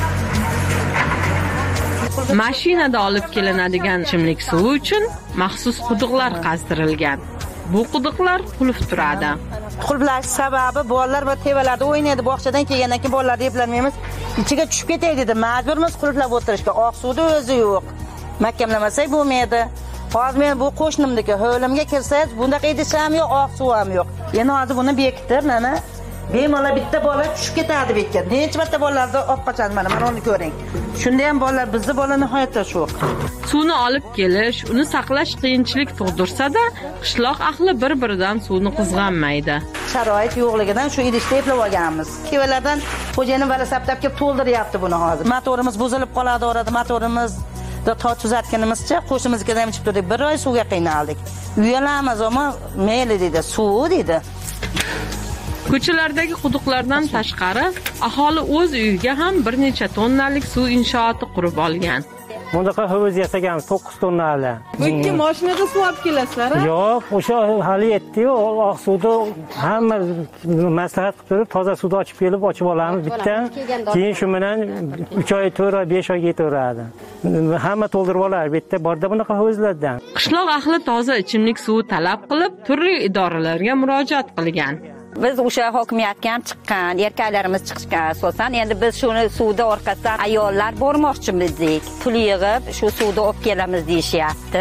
Mashinada olib kelinadigan ichimlik suvi uchun maxsus quduqlar qazdirilgan. Bu quduqlar qulf turadi. Qulflash sababi bolalar va tevalarda o'ynaydi, bog'chadan kelgandan keyin bolalarni eplanmaymiz. Ichiga tushib ketaydi dedi. Majburmiz qulflab o'tirishga. Oq suvda o'zi yo'q. Mahkamlamasak bo'lmaydi. Hozir men bu qo'shnimniki hovlimga kirsangiz, bundaqa idish ham yo'q, oq suv ham yo'q. Endi hozir buni bekitib, mana bemalol bitta bola tushib ketadi bekka. Necha marta bolalarni olib qochadi, mana uni ko'ring. Shunda ham bolalar, bizni bola nihoyatda shu. Suvni olib kelish, uni saqlash qiyinchilik tug'dirsa-da, qishloq ahli bir-biridan suvni qizg'anmaydi. Sharoit yo'qligidan shu idishda eplab olganmiz. Kevalardan xo'jayinim vala saptab kelib to'ldiryapti buni hozir. Motorimiz buzilib qoladi, orada motorimiz toch tuzatganimizcha qo'shimizga ham ichib turdik. 1 oy suvga qiynaldik. Uyalamiz, ammo mayli dedi, suv dedi. Ko'chalardagi quduqlardan tashqari aholi o'z uyiga ham bir necha tonnalik suv inshooti qurib olgan. Bundaqa hovuz yasaganmiz 9 tonnali. Bu ikki mashinada suv olib kelasizlar? Yo'q, o'sha hali yetdi-yu, oq suvni hamma maslahat qilib turib, toza suvni ochib olamiz bitta. Keyin shu bilan 3 oy, 4 oy, 5 oyga yetaveradi. Hamma to'ldirib olar bitta borda bunaqa hovuzlardan. Qishloq ahli toza ichimlik suvi talab qilib, turli idoralarga murojaat qilgan. Biz o'sha hokimiyatga ham chiqqan, erkaklarimiz chiqishgan asosan. Endi biz shuni suvda orqasidan ayollar bormoqchimizdik. Pul yig'ib, shu suvda olib kelamiz deyishyapti.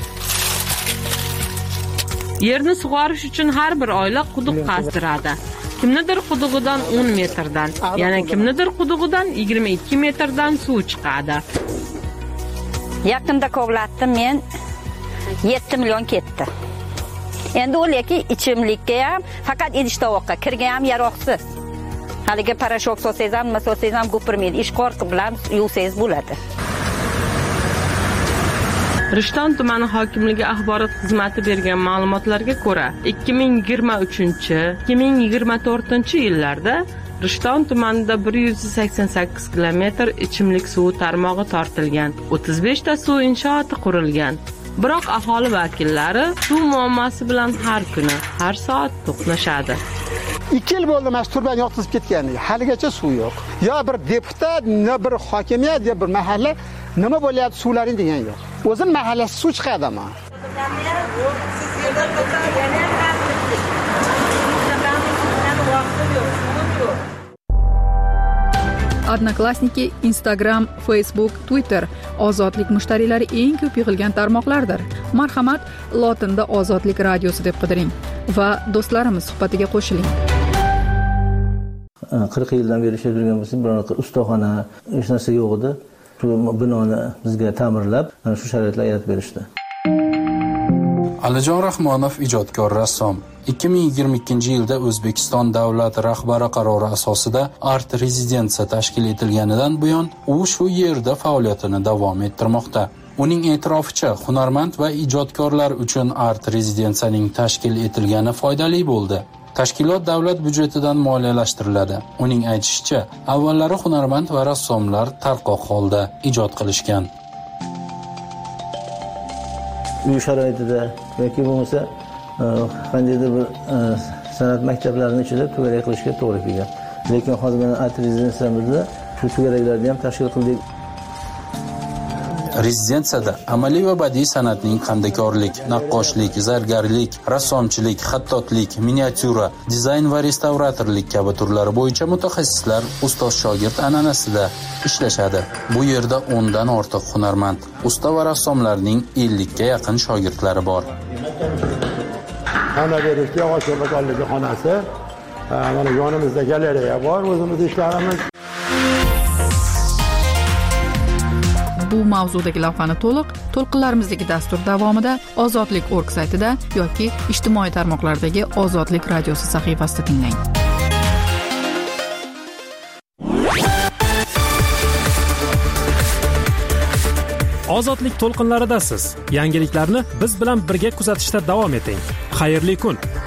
Yerni sug'orish uchun har bir oila quduq qazdiradi. Kimnidir qudug'idan 10 metrdan, yana kimnidir qudug'idan 22 metrdan suv chiqadi. Yaqinda kovlatdim men 7 million ketdi. Endi u lekin ichimlikka ham, faqat idish tovoqqa kirgan ham yaroqsiz. Haliga parashok solsangiz ham, nima solsangiz ham gupirmaydi. Ishqor bilan yuvsangiz bo'ladi. Rishton tumani hokimligi axborot xizmati bergan ma'lumotlarga ko'ra, 2023-2024-yillarda Rishton tumanida 188 kilometr ichimlik suvi tarmog'i tortilgan, 35 ta suv inshooti qurilgan. Biroq aholi vakillari suv muammosi bilan har kuni, har soat to'qnashadi. 2 yil bo'ldi mana turban yoqtirib ketganiga, haligacha suv yo'q. Yo bir deputat, yo bir hokimiyat, yo bir mahalla nima bo'lyapti suvlaring degan yo'q. O'zim mahallasi suv chiqadi ama. Odnoklassniki, Instagram, Facebook, Twitter ozodlik mushtariylari eng ko'p yig'ilgan tarmoqlardir. Marhamat, lotinda Ozodlik radiosi deb qidiring va do'stlarimiz suhbatiga qo'shiling. 40 yildan beri ishlab yurgan bo'lsak, biroq ustaxona hech narsa yo'q edi. shu binoni bizga ta'mirlab shu sharoitlar yaratib berishdi. Alijon Rahmonov ijodkor rassom. 2022-yilda O'zbekiston davlat rahbari qarori asosida Art Rezidensiya tashkil etilganidan buyon u shu yerda faoliyatini davom ettirmoqda. Uning e'tiroficha, hunarmand va ijodkorlar uchun Art Rezidensiyaning tashkil etilgani foydali bo'ldi. Tashkilot davlat byudjetidan moliyalashtiriladi. Uning aytishicha, avvallari hunarmand va rassomlar tarqoq holda ijod qilishgan. Uy sharoitida yoki bo'lmasa qandaydir bir san'at maktablarining ichida to'garak qilishga to'g'ri kelgan. Lekin hozir mana Art Rezidensiyamizda shu to'garaklarni ham tashkil qildik. Rezidensiyada amaliy va badiiy san'atning qandakorlik, naqqoshlik, zargarlik, rassomchilik, xattotlik, miniatyura, dizayn va restavratorlik kabi turlari bo'yicha mutaxassislar ustoz-shogird an'anasida ishlashadi. Bu yerda 10 dan ortiq hunarmand, usta va rassomlarning 50 ga yaqin shogirdlari bor. Xona berishga yog'och makonligi xonasi, mana yonimizda galeriya bor, o'zimiz ishlarimiz. Bu mavzudagi lavhani to'lqinlarimizdagi dastur davomida Ozodlik.org saytida yoki ijtimoiy tarmoqlardagi Ozodlik radiosi sahifasida tinglang. Ozodlik to'lqinlaridasiz. Yangiliklarni biz bilan birga kuzatishda davom eting. Xayrli kun.